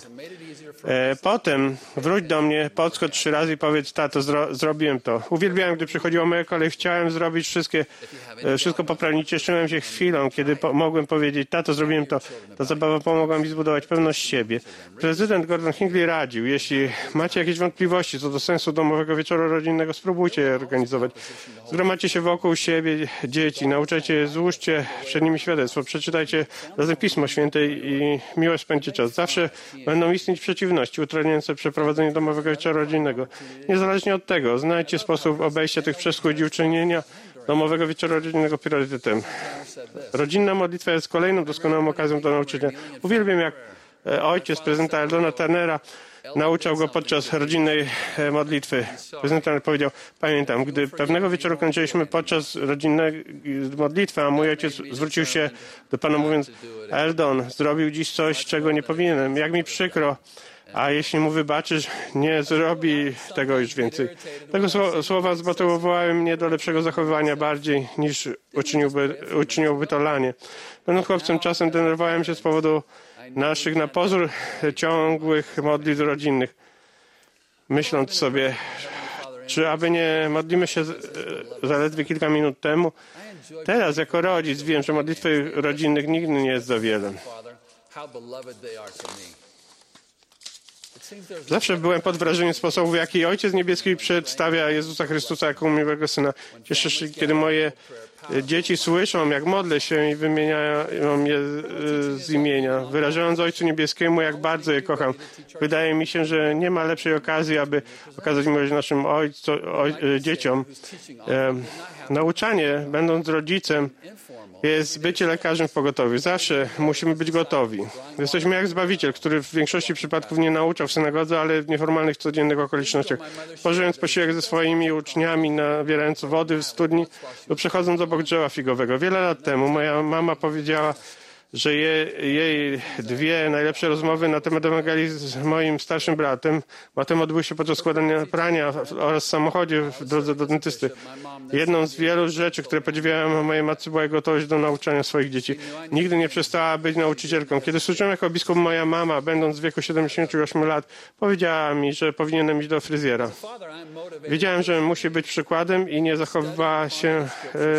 Potem wróć do mnie, podskocz 3 razy i powiedz, tato, zrobiłem to. Uwielbiałem, gdy przychodziła moja kolej, chciałem zrobić wszystko poprawnie. Cieszyłem się chwilą, kiedy mogłem powiedzieć, tato, zrobiłem to. Ta zabawa pomogła mi zbudować pewność siebie. Prezydent Gordon Hinckley radził, jeśli macie jakieś wątpliwości co do sensu domowego wieczoru rodzinnego, spróbujcie je organizować. Zgromadźcie się wokół siebie dzieci, nauczajcie je, złóżcie przed nimi świadectwo, przeczytajcie razem Pismo Święte i miło spędźcie czas. Zawsze będą istnieć przeciwności utrudniające przeprowadzenie domowego wieczoru rodzinnego. Niezależnie od tego, znajdźcie sposób obejścia tych przeszkód i uczynienia domowego wieczoru rodzinnego priorytetem. Rodzinna modlitwa jest kolejną doskonałą okazją do nauczenia. Uwielbiam, jak ojciec prezydenta Eldona Turnera nauczał go podczas rodzinnej modlitwy. Prezydent Turner powiedział, pamiętam, gdy pewnego wieczoru kończyliśmy podczas rodzinnej modlitwy, a mój ojciec zwrócił się do Pana mówiąc, Eldon, zrobił dziś coś, czego nie powinienem. Jak mi przykro, a jeśli mu wybaczysz, nie zrobi tego już więcej. Tego słowa zmotywowały mnie do lepszego zachowywania bardziej niż uczyniłoby to lanie. Będąc chłopcem, czasem denerwowałem się z powodu naszych na pozór ciągłych modlitw rodzinnych, myśląc sobie, czy aby nie modlimy się zaledwie kilka minut temu. Teraz jako rodzic wiem, że modlitwy rodzinnych nigdy nie jest za wiele. Zawsze byłem pod wrażeniem sposobu, w jaki Ojciec Niebieski przedstawia Jezusa Chrystusa jako miłego Syna. Cieszę się, kiedy moje dzieci słyszą, jak modlę się i wymieniają je z imienia, wyrażając Ojcu Niebieskiemu, jak bardzo je kocham. Wydaje mi się, że nie ma lepszej okazji, aby okazać miłość naszym dzieciom. Nauczanie, będąc rodzicem, jest bycie lekarzem w pogotowiu. Zawsze musimy być gotowi. Jesteśmy jak Zbawiciel, który w większości przypadków nie nauczał w synagodze, ale w nieformalnych, codziennych okolicznościach. Spożywając posiłek ze swoimi uczniami, nabierając wody w studni lub przechodząc obok drzewa figowego. Wiele lat temu moja mama powiedziała, że jej dwie najlepsze rozmowy na temat Ewangelii z moim starszym bratem odbyły się podczas składania prania oraz w samochodzie w drodze do dentysty. Jedną z wielu rzeczy, które podziwiałem o mojej matce, była jej gotowość do nauczania swoich dzieci. Nigdy nie przestała być nauczycielką. Kiedy słyszałem jako biskup, moja mama, będąc w wieku 78 lat, powiedziała mi, że powinienem iść do fryzjera. Wiedziałem, że musi być przykładem i nie zachowywała się,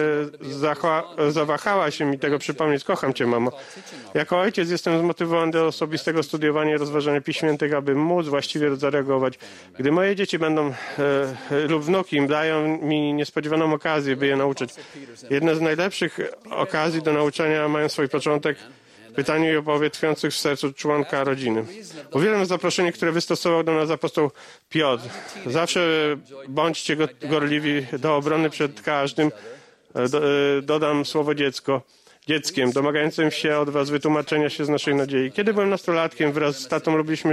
zawahała się mi tego przypomnieć. Kocham cię, mamo. Jako ojciec jestem zmotywowany do osobistego studiowania i rozważania Pism Świętych, aby móc właściwie zareagować. Gdy moje dzieci będą lub wnuki dają mi niespodziewaną okazję, by je nauczyć. Jedne z najlepszych okazji do nauczania mają swój początek w pytaniu i obawie tkwiących w sercu członka rodziny. Uwielbiam zaproszenie, które wystosował do nas apostoł Piotr. Zawsze bądźcie gorliwi do obrony przed każdym, dodam słowo dzieckiem, domagającym się od was wytłumaczenia się z naszej nadziei. Kiedy byłem nastolatkiem, wraz z tatą lubiliśmy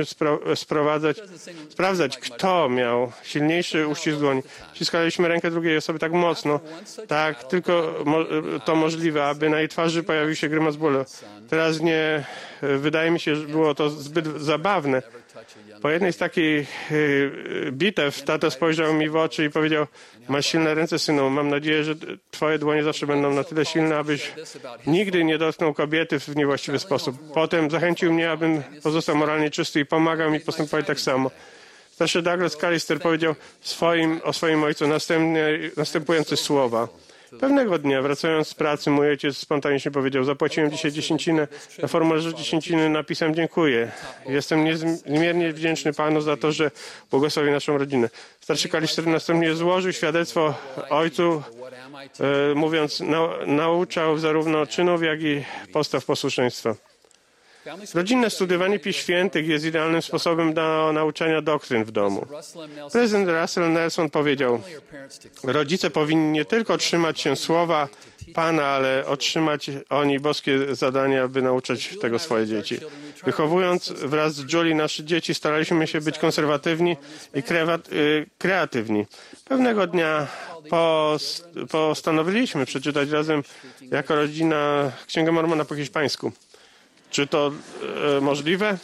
sprawdzać, kto miał silniejszy uścisk dłoni. Ściskaliśmy rękę drugiej osoby tak mocno, tak tylko to możliwe, aby na jej twarzy pojawił się grymas bólu. Teraz nie, wydaje mi się, że było to zbyt zabawne. Po jednej z takich bitew tata spojrzał mi w oczy i powiedział: masz silne ręce, synu, mam nadzieję, że twoje dłonie zawsze będą na tyle silne, abyś nigdy nie dotknął kobiety w niewłaściwy sposób. Potem zachęcił mnie, abym pozostał moralnie czysty i pomagał mi postępować tak samo. Starszy Douglas Callister powiedział o swoim ojcu następujące słowa. Pewnego dnia, wracając z pracy, mój ojciec spontanicznie powiedział: zapłaciłem dzisiaj dziesięcinę. Na formularzu dziesięciny napisałem: dziękuję. Jestem niezmiernie wdzięczny Panu za to, że błogosławi naszą rodzinę. Starszy Callister następnie złożył świadectwo ojcu, mówiąc: nauczał zarówno czynów, jak i postaw posłuszeństwa. Rodzinne studiowanie Pism Świętych jest idealnym sposobem do nauczania doktryn w domu. Prezydent Russell Nelson powiedział: rodzice powinni nie tylko trzymać się słowa Pana, ale otrzymać oni boskie zadania, by nauczać tego swoje dzieci. Wychowując wraz z Julie nasze dzieci, staraliśmy się być konserwatywni i kreatywni. Pewnego dnia postanowiliśmy przeczytać razem jako rodzina Księgę Mormona po hiszpańsku. Czy to możliwe?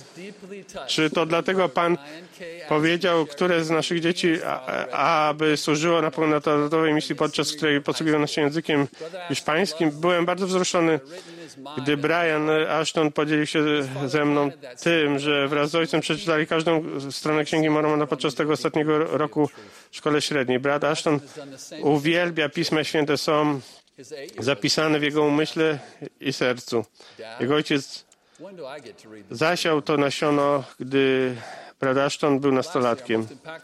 Czy to dlatego Pan powiedział, które z naszych dzieci, aby służyło na pełnoetatowej misji, podczas której posługiwał się językiem hiszpańskim? Byłem bardzo wzruszony, gdy Brian Ashton podzielił się ze mną tym, że wraz z ojcem przeczytali każdą stronę Księgi Mormona podczas tego ostatniego roku w szkole średniej. Brat Ashton uwielbia Pisma Święte, są zapisane w jego umyśle i sercu. Jego ojciec zasiał to nasiono, gdy brat Ashton był nastolatkiem,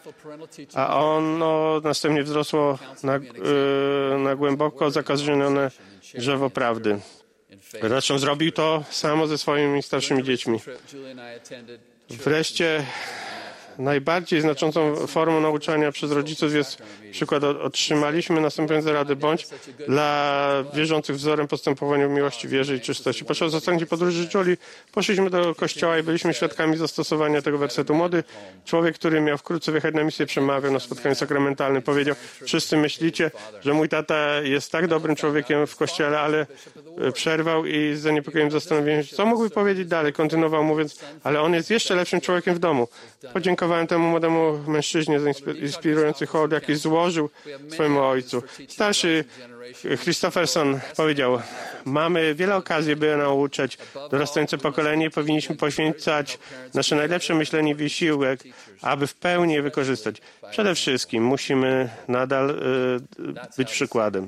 a ono następnie wzrosło na głęboko zakorzenione drzewo prawdy. Zresztą zrobił to samo ze swoimi starszymi dziećmi. Wreszcie najbardziej znaczącą formą nauczania przez rodziców jest przykład: otrzymaliśmy następujące rady: bądź dla wierzących wzorem postępowania w miłości, wierze i czystości. Podczas ostatniej podróży Julie poszliśmy do kościoła i byliśmy świadkami zastosowania tego wersetu. Młody człowiek, który miał wkrótce wyjechać na misję, przemawiał na spotkaniu sakramentalnym. Powiedział: wszyscy myślicie, że mój tata jest tak dobrym człowiekiem w kościele, ale przerwał i z zaniepokojeniem zastanowiłem się, co mógłby powiedzieć dalej. Kontynuował mówiąc: ale on jest jeszcze lepszym człowiekiem w domu. Podziękowałem temu młodemu mężczyźnie za inspirujący hołd, jaki złożył swojemu ojcu. Starszy Christopherson powiedział: mamy wiele okazji, by nauczać dorastające pokolenie i powinniśmy poświęcać nasze najlepsze myślenie i wysiłek, aby w pełni je wykorzystać. Przede wszystkim musimy nadal być przykładem.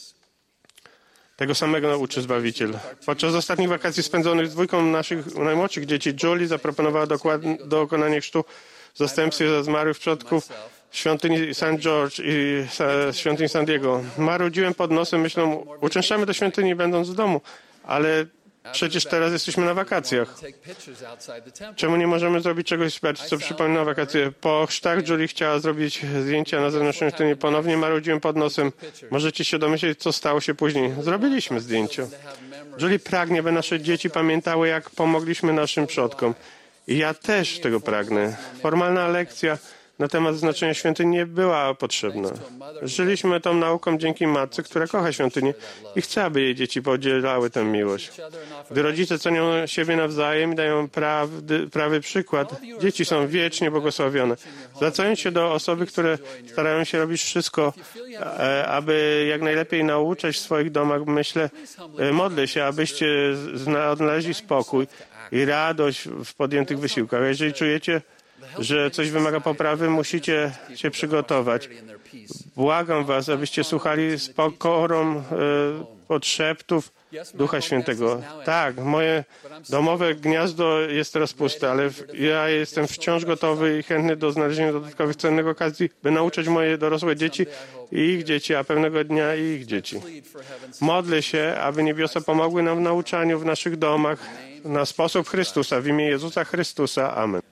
Tego samego uczy Zbawiciel. Podczas ostatnich wakacji spędzonych z dwójką naszych najmłodszych dzieci, Julie zaproponowała dokonanie chrztu w zastępstwie za zmarłych przodków w świątyni St. George i świątyni San Diego. Marudziłem pod nosem myślą: uczęszczamy do świątyni będąc w domu, ale Przecież teraz jesteśmy na wakacjach. Czemu nie możemy zrobić czegoś bardziej, co przypomina wakacje? Po chrztach Julie chciała zrobić zdjęcia na zewnętrznej świątyni. Ponownie marudziłem pod nosem. Możecie się domyśleć, co stało się później. Zrobiliśmy zdjęcie. Julie pragnie, by nasze dzieci pamiętały, jak pomogliśmy naszym przodkom. I ja też tego pragnę. Formalna lekcja na temat znaczenia świątyni nie była potrzebna. Żyliśmy tą nauką dzięki matce, która kocha świątynię i chce, aby jej dzieci podzielały tę miłość. Gdy rodzice cenią siebie nawzajem i dają prawy przykład, dzieci są wiecznie błogosławione. Zwracając się do osoby, które starają się robić wszystko, aby jak najlepiej nauczać w swoich domach, modlę się, abyście odnaleźli spokój i radość w podjętych wysiłkach. A jeżeli czujecie, że coś wymaga poprawy, musicie się przygotować. Błagam was, abyście słuchali z pokorą podszeptów Ducha Świętego. Tak, moje domowe gniazdo jest teraz puste, ale ja jestem wciąż gotowy i chętny do znalezienia dodatkowych cennych okazji, by nauczać moje dorosłe dzieci i ich dzieci, a pewnego dnia i ich dzieci. Modlę się, aby niebiosa pomogły nam w nauczaniu w naszych domach na sposób Chrystusa, w imię Jezusa Chrystusa. Amen.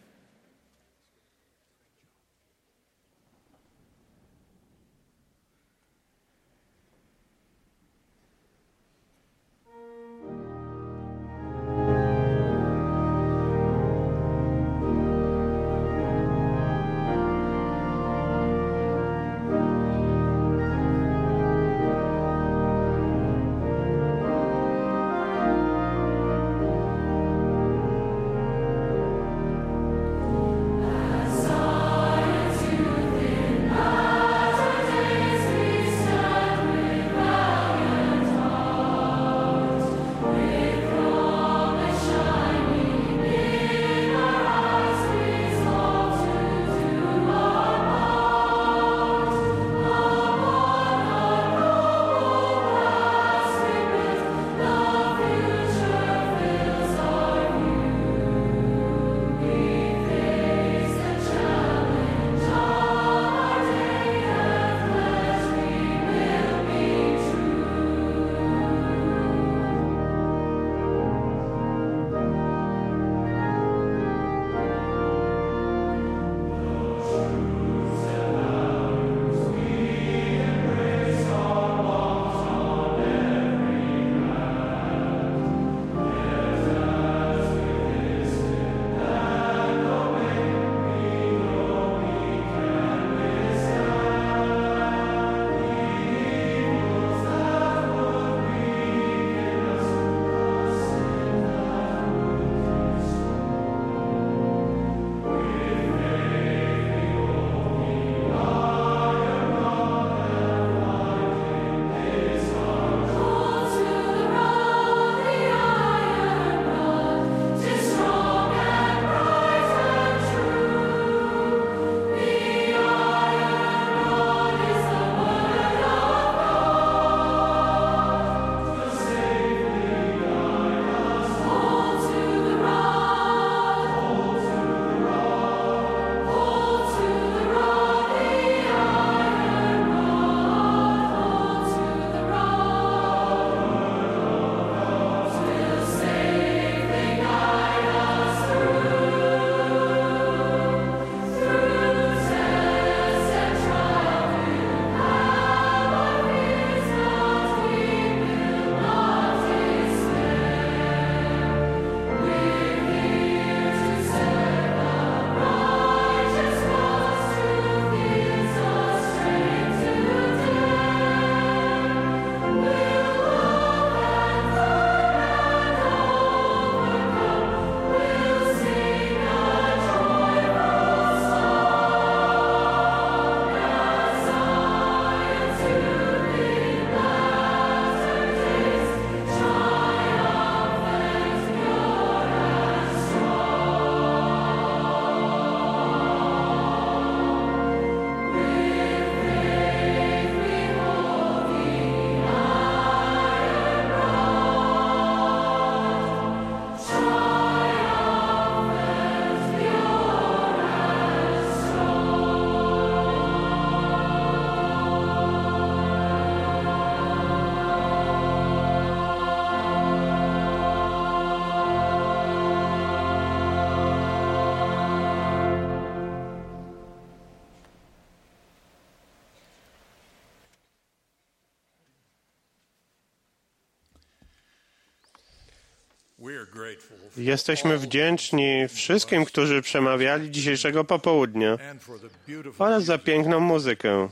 Jesteśmy wdzięczni wszystkim, którzy przemawiali dzisiejszego popołudnia oraz za piękną muzykę.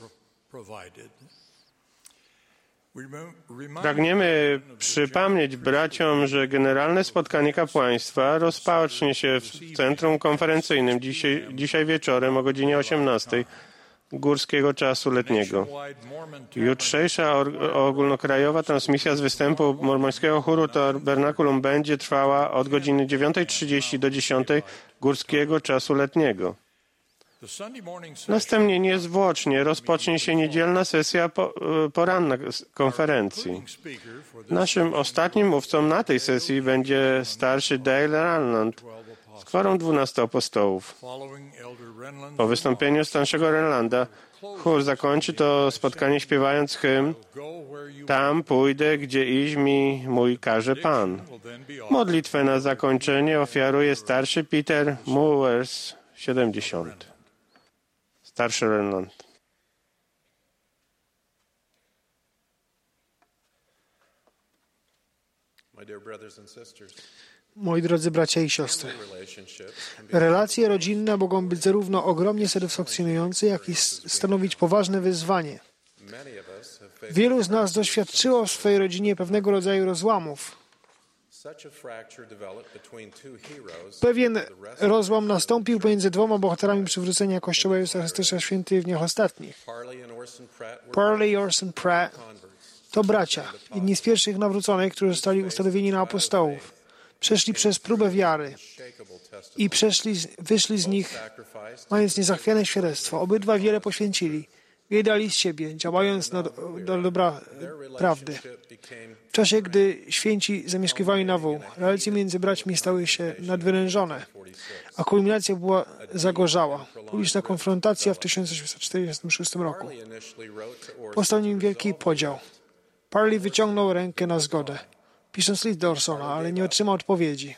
Pragniemy przypomnieć braciom, że generalne spotkanie kapłaństwa rozpocznie się w centrum konferencyjnym dzisiaj wieczorem o godzinie 18 górskiego czasu letniego. Jutrzejsza ogólnokrajowa transmisja z występu mormońskiego chóru Tabernakulum będzie trwała od godziny 9:30 do 10 górskiego czasu letniego. Następnie niezwłocznie rozpocznie się niedzielna sesja poranna konferencji. Naszym ostatnim mówcą na tej sesji będzie starszy Dale Renland z kworą 12 apostołów. Po wystąpieniu starszego Renlanda chór zakończy to spotkanie śpiewając hymn Tam pójdę, gdzie iść mi mój każe Pan. Modlitwę na zakończenie ofiaruje starszy Peter Mowers, 70. Starszy Renland. Moi drodzy bracia i siostry, relacje rodzinne mogą być zarówno ogromnie satysfakcjonujące, jak i stanowić poważne wyzwanie. Wielu z nas doświadczyło w swojej rodzinie pewnego rodzaju rozłamów. Pewien rozłam nastąpił pomiędzy dwoma bohaterami przywrócenia Kościoła Jezusa Chrystusa Świętych w dniach ostatnich. Parley i Orson Pratt to bracia, jedni z pierwszych nawróconych, którzy zostali ustanowieni na apostołów. Przeszli przez próbę wiary i wyszli z nich, mając niezachwiane świadectwo. Obydwa wiele poświęcili. Wiele dali z siebie, działając do dobra prawdy. W czasie, gdy święci zamieszkiwali na wół, relacje między braćmi stały się nadwyrężone, a kulminacja była zagorzała. Publiczna konfrontacja w 1846 roku. Powstał nim wielki podział. Parley wyciągnął rękę na zgodę, pisząc list do Orsona, ale nie otrzymał odpowiedzi.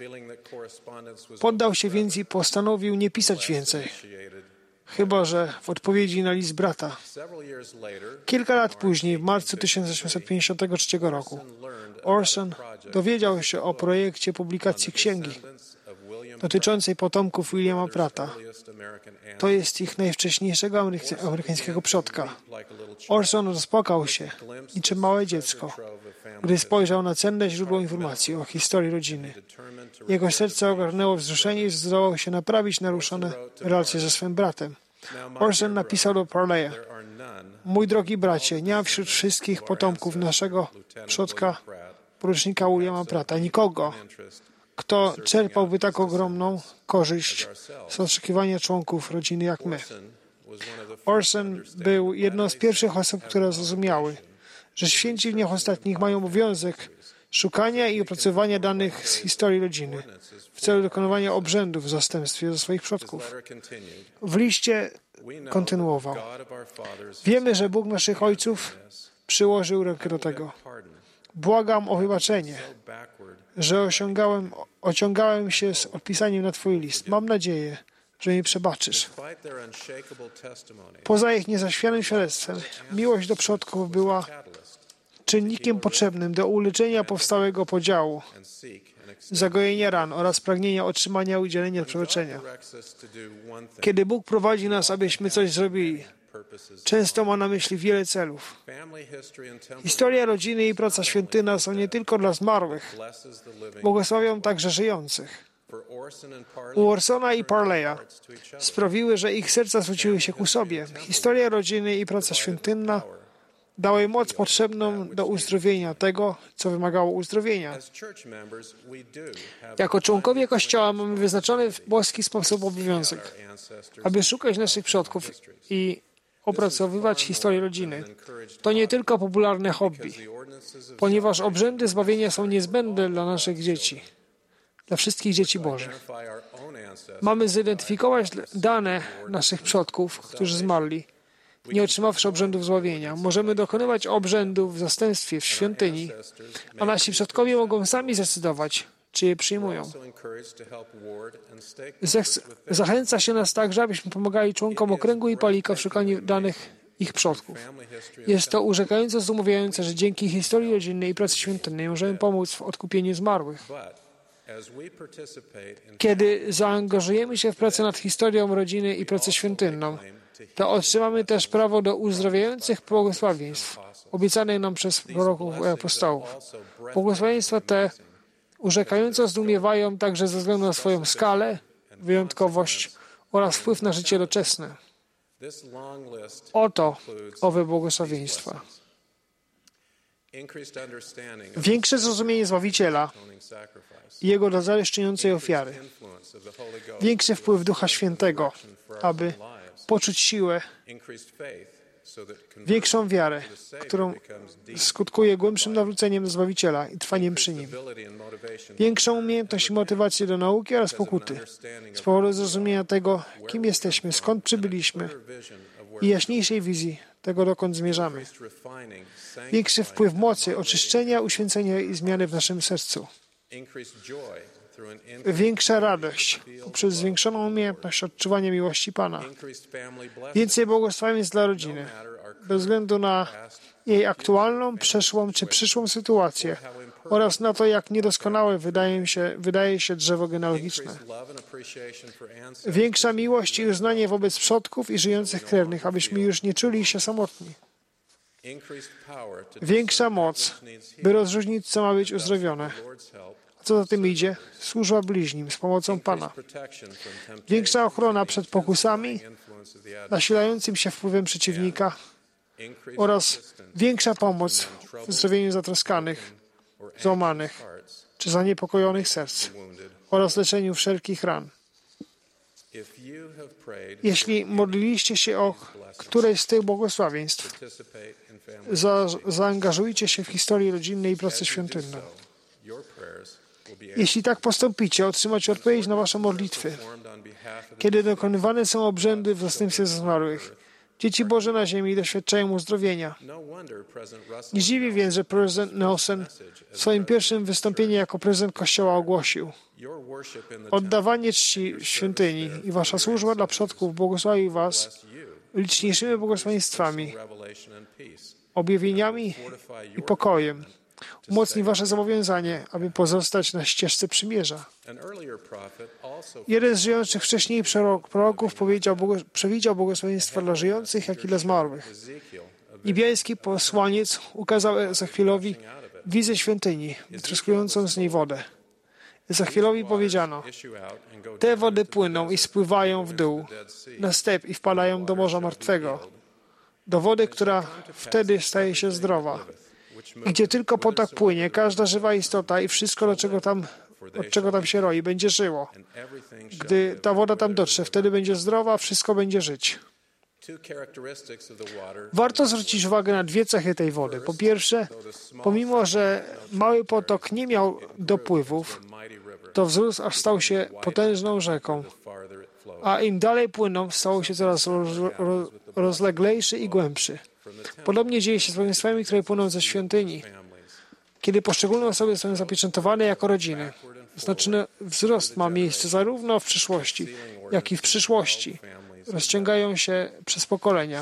Poddał się więc i postanowił nie pisać więcej, chyba że w odpowiedzi na list brata. Kilka lat później, w marcu 1853 roku, Orson dowiedział się o projekcie publikacji księgi dotyczącej potomków Williama Pratta. To jest ich najwcześniejszego amerykańskiego przodka. Orson rozpłakał się, niczym małe dziecko, gdy spojrzał na cenne źródło informacji o historii rodziny. Jego serce ogarnęło wzruszenie i zdecydował się naprawić naruszone relacje ze swym bratem. Orson napisał do Parleya: Mój drogi bracie, nie ma wśród wszystkich potomków naszego przodka, porucznika Williama Pratta, nikogo, kto czerpałby tak ogromną korzyść z oczekiwania członków rodziny jak my. Orson był jedną z pierwszych osób, które zrozumiały, że święci w dniach ostatnich mają obowiązek szukania i opracowania danych z historii rodziny w celu dokonywania obrzędów w zastępstwie ze swoich przodków. W liście kontynuował: Wiemy, że Bóg naszych ojców przyłożył rękę do tego. Błagam o wybaczenie, że ociągałem się z odpisaniem na Twój list. Mam nadzieję, że mi przebaczysz. Poza ich niezachwianym świadectwem, miłość do przodków była czynnikiem potrzebnym do uleczenia powstałego podziału, zagojenia ran oraz pragnienia otrzymania udzielenia przebaczenia. Kiedy Bóg prowadzi nas, abyśmy coś zrobili, często ma na myśli wiele celów. Historia rodziny i praca świątyna są nie tylko dla zmarłych, błogosławią także żyjących. U Orsona i Parleya sprawiły, że ich serca zwróciły się ku sobie. Historia rodziny i praca świątynna dały moc potrzebną do uzdrowienia tego, co wymagało uzdrowienia. Jako członkowie Kościoła mamy wyznaczony w boski sposób obowiązek, aby szukać naszych przodków i opracowywać historię rodziny. To nie tylko popularne hobby, ponieważ obrzędy zbawienia są niezbędne dla naszych dzieci, dla wszystkich dzieci Bożych. Mamy zidentyfikować dane naszych przodków, którzy zmarli, nie otrzymawszy obrzędów zbawienia. Możemy dokonywać obrzędów w zastępstwie w świątyni, a nasi przodkowie mogą sami zdecydować, czy je przyjmują. Zachęca się nas także, abyśmy pomagali członkom okręgu i palika w szukaniu danych ich przodków. Jest to urzekająco zdumiewające, że dzięki historii rodzinnej i pracy świątynnej możemy pomóc w odkupieniu zmarłych. Kiedy zaangażujemy się w pracę nad historią rodziny i pracę świątynną, to otrzymamy też prawo do uzdrawiających błogosławieństw obiecanych nam przez proroków i apostołów. Błogosławieństwa te urzekająco zdumiewają także ze względu na swoją skalę, wyjątkowość oraz wpływ na życie doczesne. Oto owe błogosławieństwa. Większe zrozumienie Zbawiciela i Jego zadośćującej ofiary. Większy wpływ Ducha Świętego, aby poczuć siłę, większą wiarę, którą skutkuje głębszym nawróceniem do Zbawiciela i trwaniem przy Nim. Większą umiejętność i motywację do nauki oraz pokuty, z powodu zrozumienia tego, kim jesteśmy, skąd przybyliśmy i jaśniejszej wizji tego, dokąd zmierzamy. Większy wpływ mocy, oczyszczenia, uświęcenia i zmiany w naszym sercu. Większa radość poprzez zwiększoną umiejętność odczuwania miłości Pana. Więcej błogosławieństw dla rodziny, bez względu na jej aktualną, przeszłą czy przyszłą sytuację oraz na to, jak niedoskonałe wydaje się drzewo genealogiczne. Większa miłość i uznanie wobec przodków i żyjących krewnych, abyśmy już nie czuli się samotni. Większa moc, by rozróżnić, co ma być uzdrowione. A co za tym idzie? Służba bliźnim z pomocą Pana. Większa ochrona przed pokusami, nasilającym się wpływem przeciwnika oraz większa pomoc w uzdrowieniu zatroskanych, złamanych czy zaniepokojonych serc oraz leczeniu wszelkich ran. Jeśli modliliście się o któreś z tych błogosławieństw, zaangażujcie się w historię rodzinnej i pracę świątynną. Jeśli tak postąpicie, otrzymacie odpowiedź na wasze modlitwy, kiedy dokonywane są obrzędy w zastępstwie zmarłych. Dzieci Boże na ziemi doświadczają uzdrowienia. Nie dziwi więc, że prezydent Nelson w swoim pierwszym wystąpieniu jako prezydent Kościoła ogłosił: oddawanie czci świątyni i wasza służba dla przodków błogosławi was liczniejszymi błogosławieństwami, objawieniami i pokojem. Umocni wasze zobowiązanie, aby pozostać na ścieżce przymierza. Jeden z żyjących wcześniej proroków przewidział błogosławieństwa dla żyjących, jak i dla zmarłych. Niebiański posłaniec ukazał Ezechielowi wizję świątyni, wytryskującą z niej wodę. Ezechielowi powiedziano: te wody płyną i spływają w dół, na step i wpadają do Morza Martwego, do wody, która wtedy staje się zdrowa. I gdzie tylko potok płynie, każda żywa istota i wszystko, od czego tam się roi, będzie żyło. Gdy ta woda tam dotrze, wtedy będzie zdrowa, wszystko będzie żyć. Warto zwrócić uwagę na dwie cechy tej wody. Po pierwsze, pomimo że mały potok nie miał dopływów, to wzrósł, aż stał się potężną rzeką. A im dalej płynął, stało się coraz rozleglejszy i głębszy. Podobnie dzieje się z błogosławieństwami, które płyną ze świątyni. Kiedy poszczególne osoby są zapieczętowane jako rodziny, znaczny wzrost ma miejsce zarówno w przyszłości, jak i w przyszłości. Rozciągają się przez pokolenia.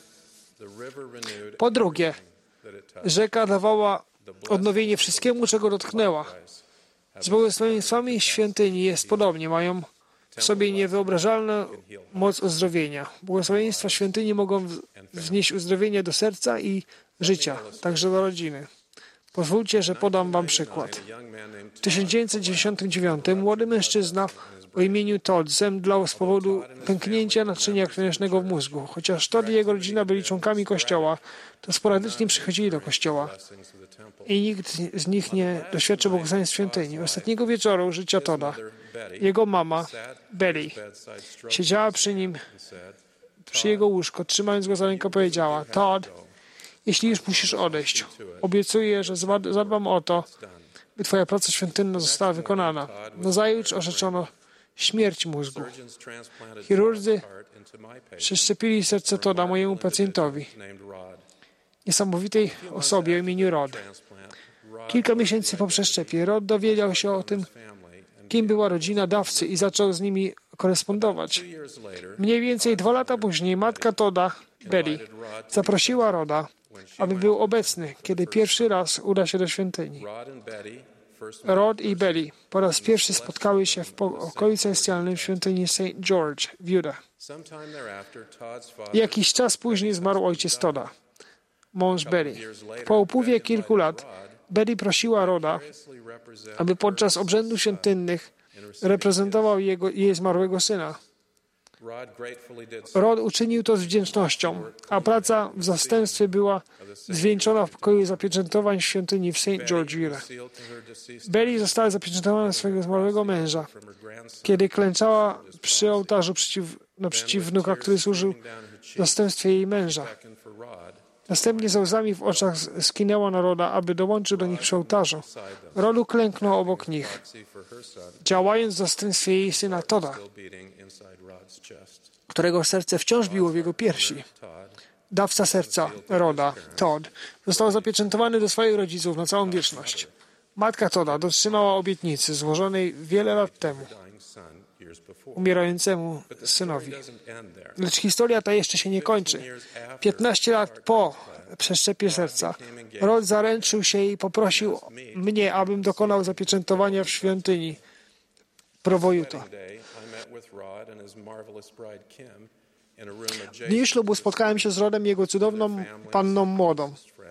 Po drugie, rzeka dawała odnowienie wszystkiemu, czego dotknęła. Z błogosławieństwami świątyni jest podobnie. Mają w sobie niewyobrażalną moc uzdrowienia. Błogosławieństwa świątyni mogą wnieść uzdrowienie do serca i życia, także do rodziny. Pozwólcie, że podam wam przykład. W 1999 młody mężczyzna o imieniu Todd zemdlał z powodu pęknięcia naczynia krwionośnego w mózgu. Chociaż Todd i jego rodzina byli członkami Kościoła, to sporadycznie przychodzili do Kościoła i nikt z nich nie doświadczył błogosławieństw świątyni. Ostatniego wieczoru życia Todda jego mama, Betty, siedziała przy nim, przy jego łóżku, trzymając go za rękę, powiedziała: Todd, jeśli już musisz odejść, obiecuję, że zadbam o to, by twoja praca świątynna została wykonana. Nazajutrz orzeczono śmierć mózgu. Chirurdzy przeszczepili serce Todda mojemu pacjentowi, niesamowitej osobie o imieniu Rod. Kilka miesięcy po przeszczepie Rod dowiedział się o tym, kim była rodzina dawcy i zaczął z nimi korespondować. Mniej więcej 2 lata później matka Todda, Betty, zaprosiła Roda, aby był obecny, kiedy pierwszy raz uda się do świątyni. Rod i Betty po raz pierwszy spotkały się w pokoju celestialnym w świątyni St. George w Utah. Jakiś czas później zmarł ojciec Todda, mąż Betty. Po upływie kilku lat Betty prosiła Roda, aby podczas obrzędów świątynnych reprezentował jej zmarłego syna. Rod uczynił to z wdzięcznością, a praca w zastępstwie była zwieńczona w pokoju zapieczętowań w świątyni w St. George, Utah. Betty została zapieczętowana swojego zmarłego męża, kiedy klęczała przy ołtarzu naprzeciw wnuka, który służył w zastępstwie jej męża. Następnie ze łzami w oczach skinęła na Roda, aby dołączył do nich przy ołtarzu. Rod uklęknął obok nich, działając w zastępstwie jej syna Todda, którego serce wciąż biło w jego piersi. Dawca serca Roda, Todd, został zapieczętowany do swoich rodziców na całą wieczność. Matka Todda dotrzymała obietnicy złożonej wiele lat temu umierającemu synowi. Lecz historia ta jeszcze się nie kończy. 15 lat po przeszczepie serca Rod zaręczył się i poprosił mnie, abym dokonał zapieczętowania w świątyni Provo, Utah. W dniu ślubu spotkałem się z Rodem i jego cudowną panną młodą.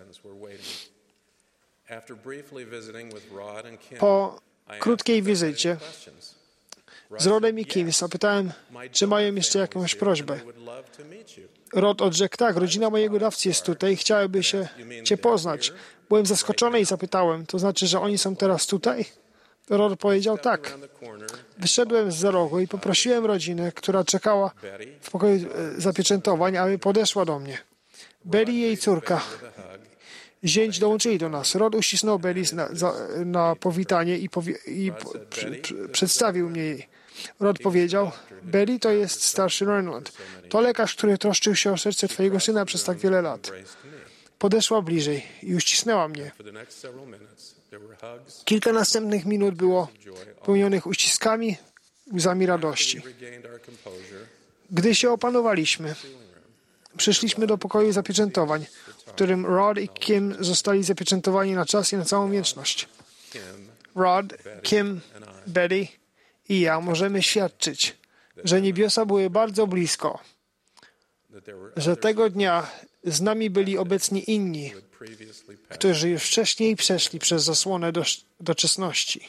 Po krótkiej wizycie z Rodem i Kim zapytałem, czy mają jeszcze jakąś prośbę. Rod odrzekł, tak, rodzina mojego dawcy jest tutaj, chciałaby się Cię poznać. Byłem zaskoczony i zapytałem, to znaczy, że oni są teraz tutaj? Rod powiedział, tak. Wyszedłem z rogu i poprosiłem rodzinę, która czekała w pokoju zapieczętowań, aby podeszła do mnie. Betty i jej córka, zięć dołączyli do nas. Rod uścisnął Betty na powitanie i przedstawił mnie jej. Rod powiedział, Betty to jest starszy Reynold. To lekarz, który troszczył się o serce twojego syna przez tak wiele lat. Podeszła bliżej i uścisnęła mnie. Kilka następnych minut było pełnionych uściskami, łzami radości. Gdy się opanowaliśmy, przyszliśmy do pokoju zapieczętowań, w którym Rod i Kim zostali zapieczętowani na czas i na całą wieczność. Rod, Kim, Betty i ja możemy świadczyć, że niebiosa były bardzo blisko, że tego dnia z nami byli obecni inni, którzy już wcześniej przeszli przez zasłonę doczesności.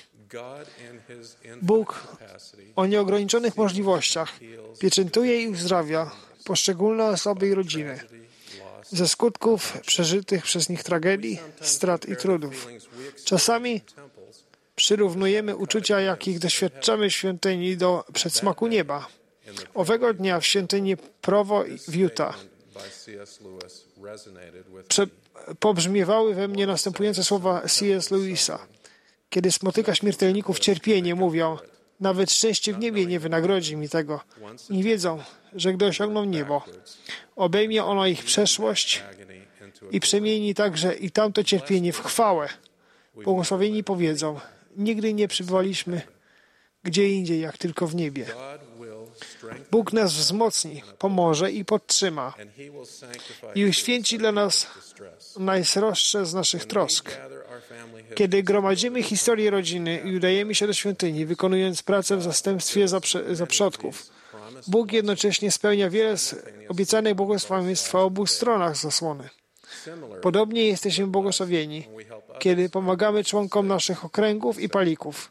Bóg o nieograniczonych możliwościach pieczętuje i uzdrawia poszczególne osoby i rodziny ze skutków przeżytych przez nich tragedii, strat i trudów. Czasami przyrównujemy uczucia, jakich doświadczamy w świątyni do przedsmaku nieba. Owego dnia w świątyni Provo w Utah pobrzmiewały we mnie następujące słowa C.S. Lewisa. Kiedy spotyka śmiertelników cierpienie, mówią, nawet szczęście w niebie nie wynagrodzi mi tego. Nie wiedzą, że gdy osiągną niebo, obejmie ono ich przeszłość i przemieni także i tamto cierpienie w chwałę. Błogosławieni powiedzą, nigdy nie przybywaliśmy gdzie indziej, jak tylko w niebie. Bóg nas wzmocni, pomoże i podtrzyma i uświęci dla nas najsroższe z naszych trosk. Kiedy gromadzimy historię rodziny i udajemy się do świątyni, wykonując pracę w zastępstwie za przodków, Bóg jednocześnie spełnia wiele z obiecanych błogosławieństw po obu stronach zasłony. Podobnie jesteśmy błogosławieni, kiedy pomagamy członkom naszych okręgów i palików.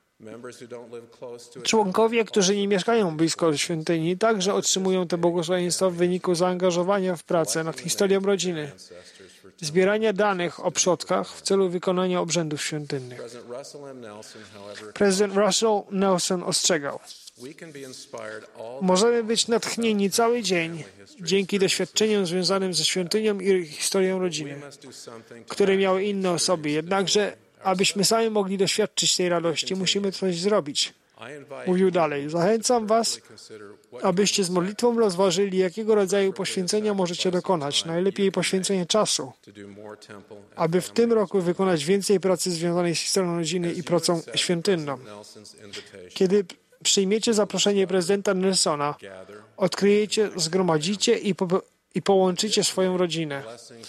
Członkowie, którzy nie mieszkają blisko świątyni, także otrzymują te błogosławieństwa w wyniku zaangażowania w pracę nad historią rodziny, zbierania danych o przodkach w celu wykonania obrzędów świątynnych. Prezydent Russell Nelson ostrzegał: możemy być natchnieni cały dzień dzięki doświadczeniom związanym ze świątynią i historią rodziny, które miały inne osoby. Jednakże, abyśmy sami mogli doświadczyć tej radości, musimy coś zrobić. Mówił dalej, zachęcam was, abyście z modlitwą rozważyli, jakiego rodzaju poświęcenia możecie dokonać. Najlepiej poświęcenie czasu, aby w tym roku wykonać więcej pracy związanej z historią rodziny i pracą świątynną. Kiedy przyjmiecie zaproszenie prezydenta Nelsona, odkryjecie, zgromadzicie i i połączycie swoją rodzinę.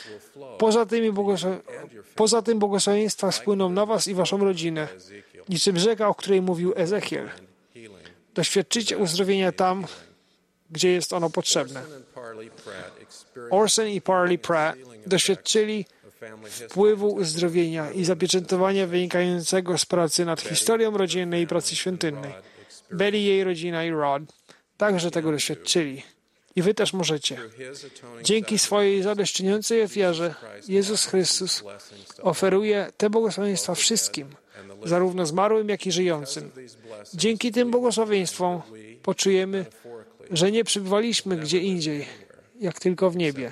Poza tym błogosławieństwa spłyną na was i waszą rodzinę, niczym rzeka, o której mówił Ezechiel. Doświadczycie uzdrowienia tam, gdzie jest ono potrzebne. Orson i Parley Pratt doświadczyli wpływu uzdrowienia i zapieczętowania wynikającego z pracy nad historią rodzinnej i pracy świątynnej. Betty, jej rodzina i Rod także tego doświadczyli. I wy też możecie. Dzięki swojej zadośćuczyniającej ofierze Jezus Chrystus oferuje te błogosławieństwa wszystkim, zarówno zmarłym, jak i żyjącym. Dzięki tym błogosławieństwom poczujemy, że nie przybywaliśmy gdzie indziej, jak tylko w niebie.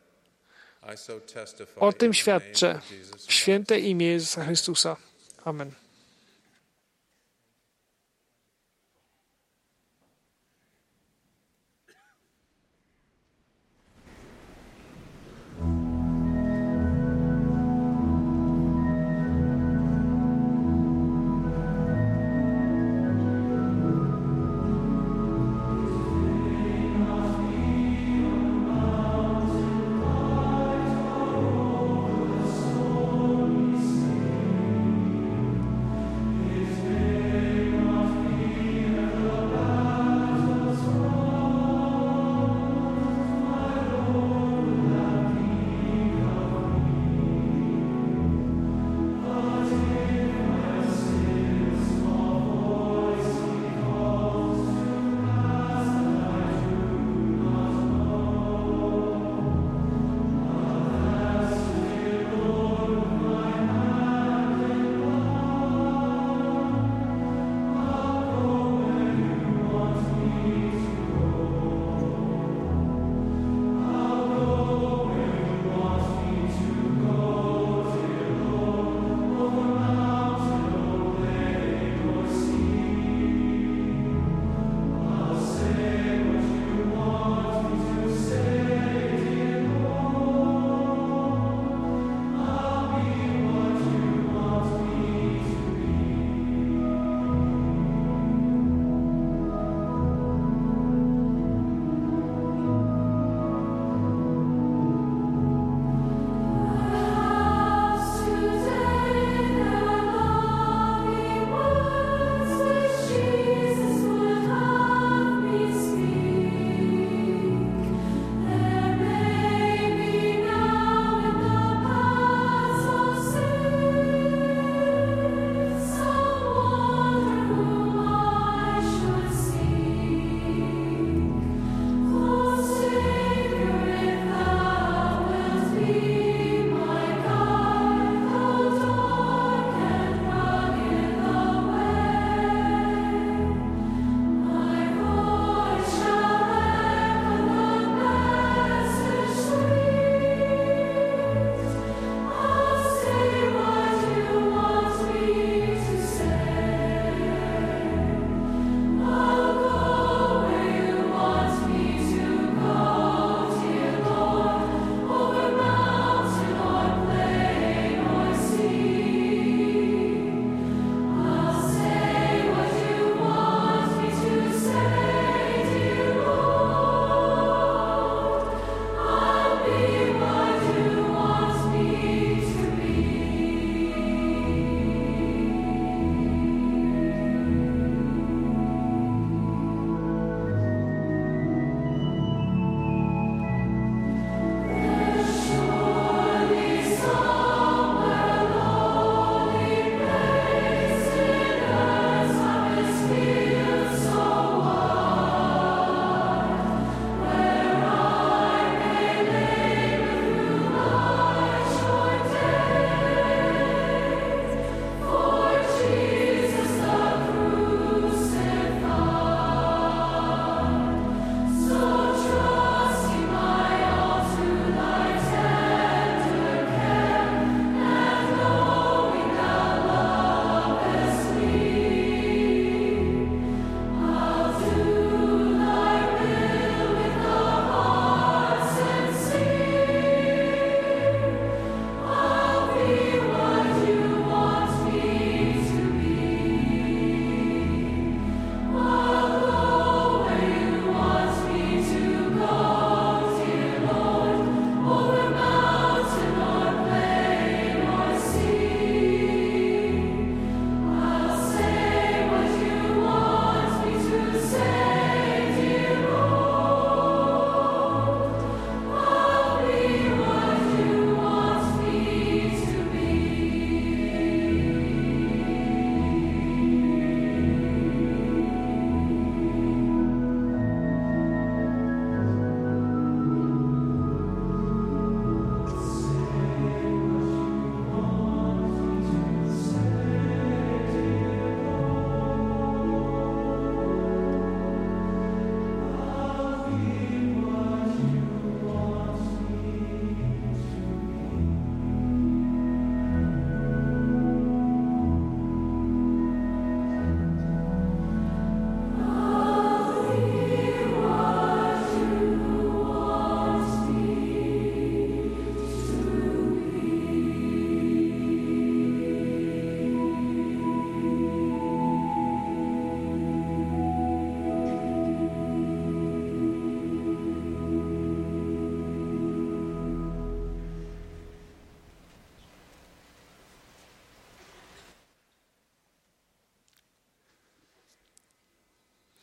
O tym świadczę w święte imię Jezusa Chrystusa. Amen.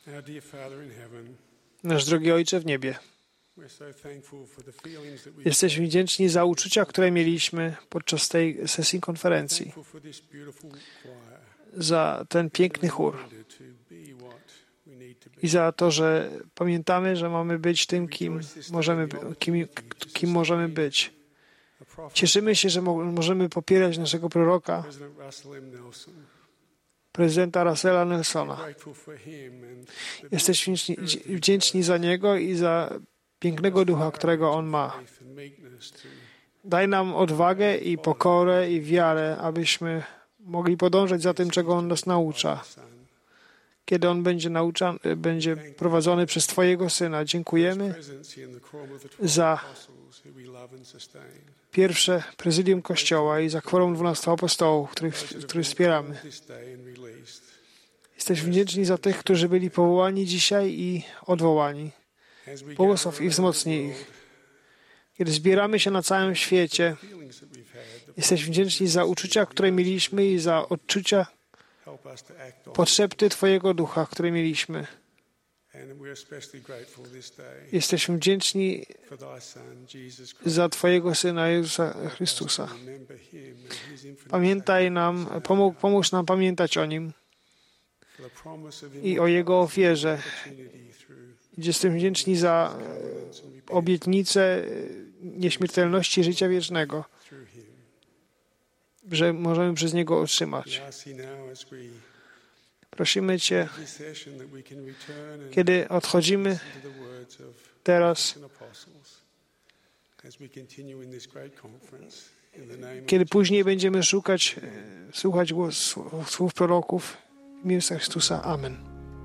Nasz drogi Ojcze w niebie, jesteśmy wdzięczni za uczucia, które mieliśmy podczas tej sesji konferencji, za ten piękny chór i za to, że pamiętamy, że mamy być tym, kim możemy być. Cieszymy się, że możemy popierać naszego proroka, prezydenta Russella Nelsona. Jesteśmy wdzięczni za niego i za pięknego ducha, którego on ma. Daj nam odwagę i pokorę i wiarę, abyśmy mogli podążać za tym, czego on nas naucza. Kiedy on będzie prowadzony przez Twojego Syna. Dziękujemy za pierwsze prezydium Kościoła i za kworum 12 apostołów, których wspieramy. Jesteśmy wdzięczni za tych, którzy byli powołani dzisiaj i odwołani. Błogosław i wzmocnij ich. Kiedy zbieramy się na całym świecie, jesteśmy wdzięczni za uczucia, które mieliśmy i za odczucia, potrzeby Twojego Ducha, które mieliśmy. Jesteśmy wdzięczni za Twojego Syna Jezusa Chrystusa. Pamiętaj nam, pomóż nam pamiętać o Nim i o Jego ofierze. Jesteśmy wdzięczni za obietnicę nieśmiertelności życia wiecznego, że możemy przez Niego otrzymać. Prosimy Cię, kiedy odchodzimy teraz, kiedy później będziemy słuchać słów proroków w imieniu Chrystusa. Amen.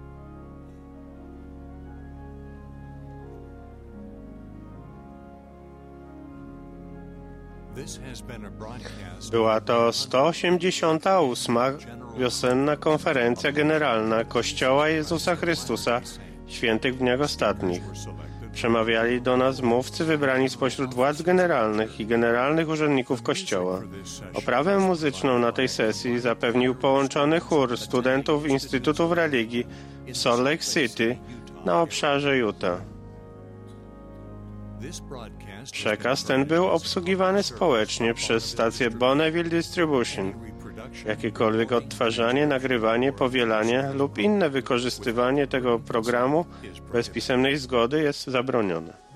Była to 188. wiosenna konferencja generalna Kościoła Jezusa Chrystusa Świętych w Dniach Ostatnich. Przemawiali do nas mówcy wybrani spośród władz generalnych i generalnych urzędników Kościoła. Oprawę muzyczną na tej sesji zapewnił połączony chór studentów Instytutów Religii w Salt Lake City na obszarze Utah. Przekaz ten był obsługiwany społecznie przez stację Bonneville Distribution. Jakiekolwiek odtwarzanie, nagrywanie, powielanie lub inne wykorzystywanie tego programu bez pisemnej zgody jest zabronione.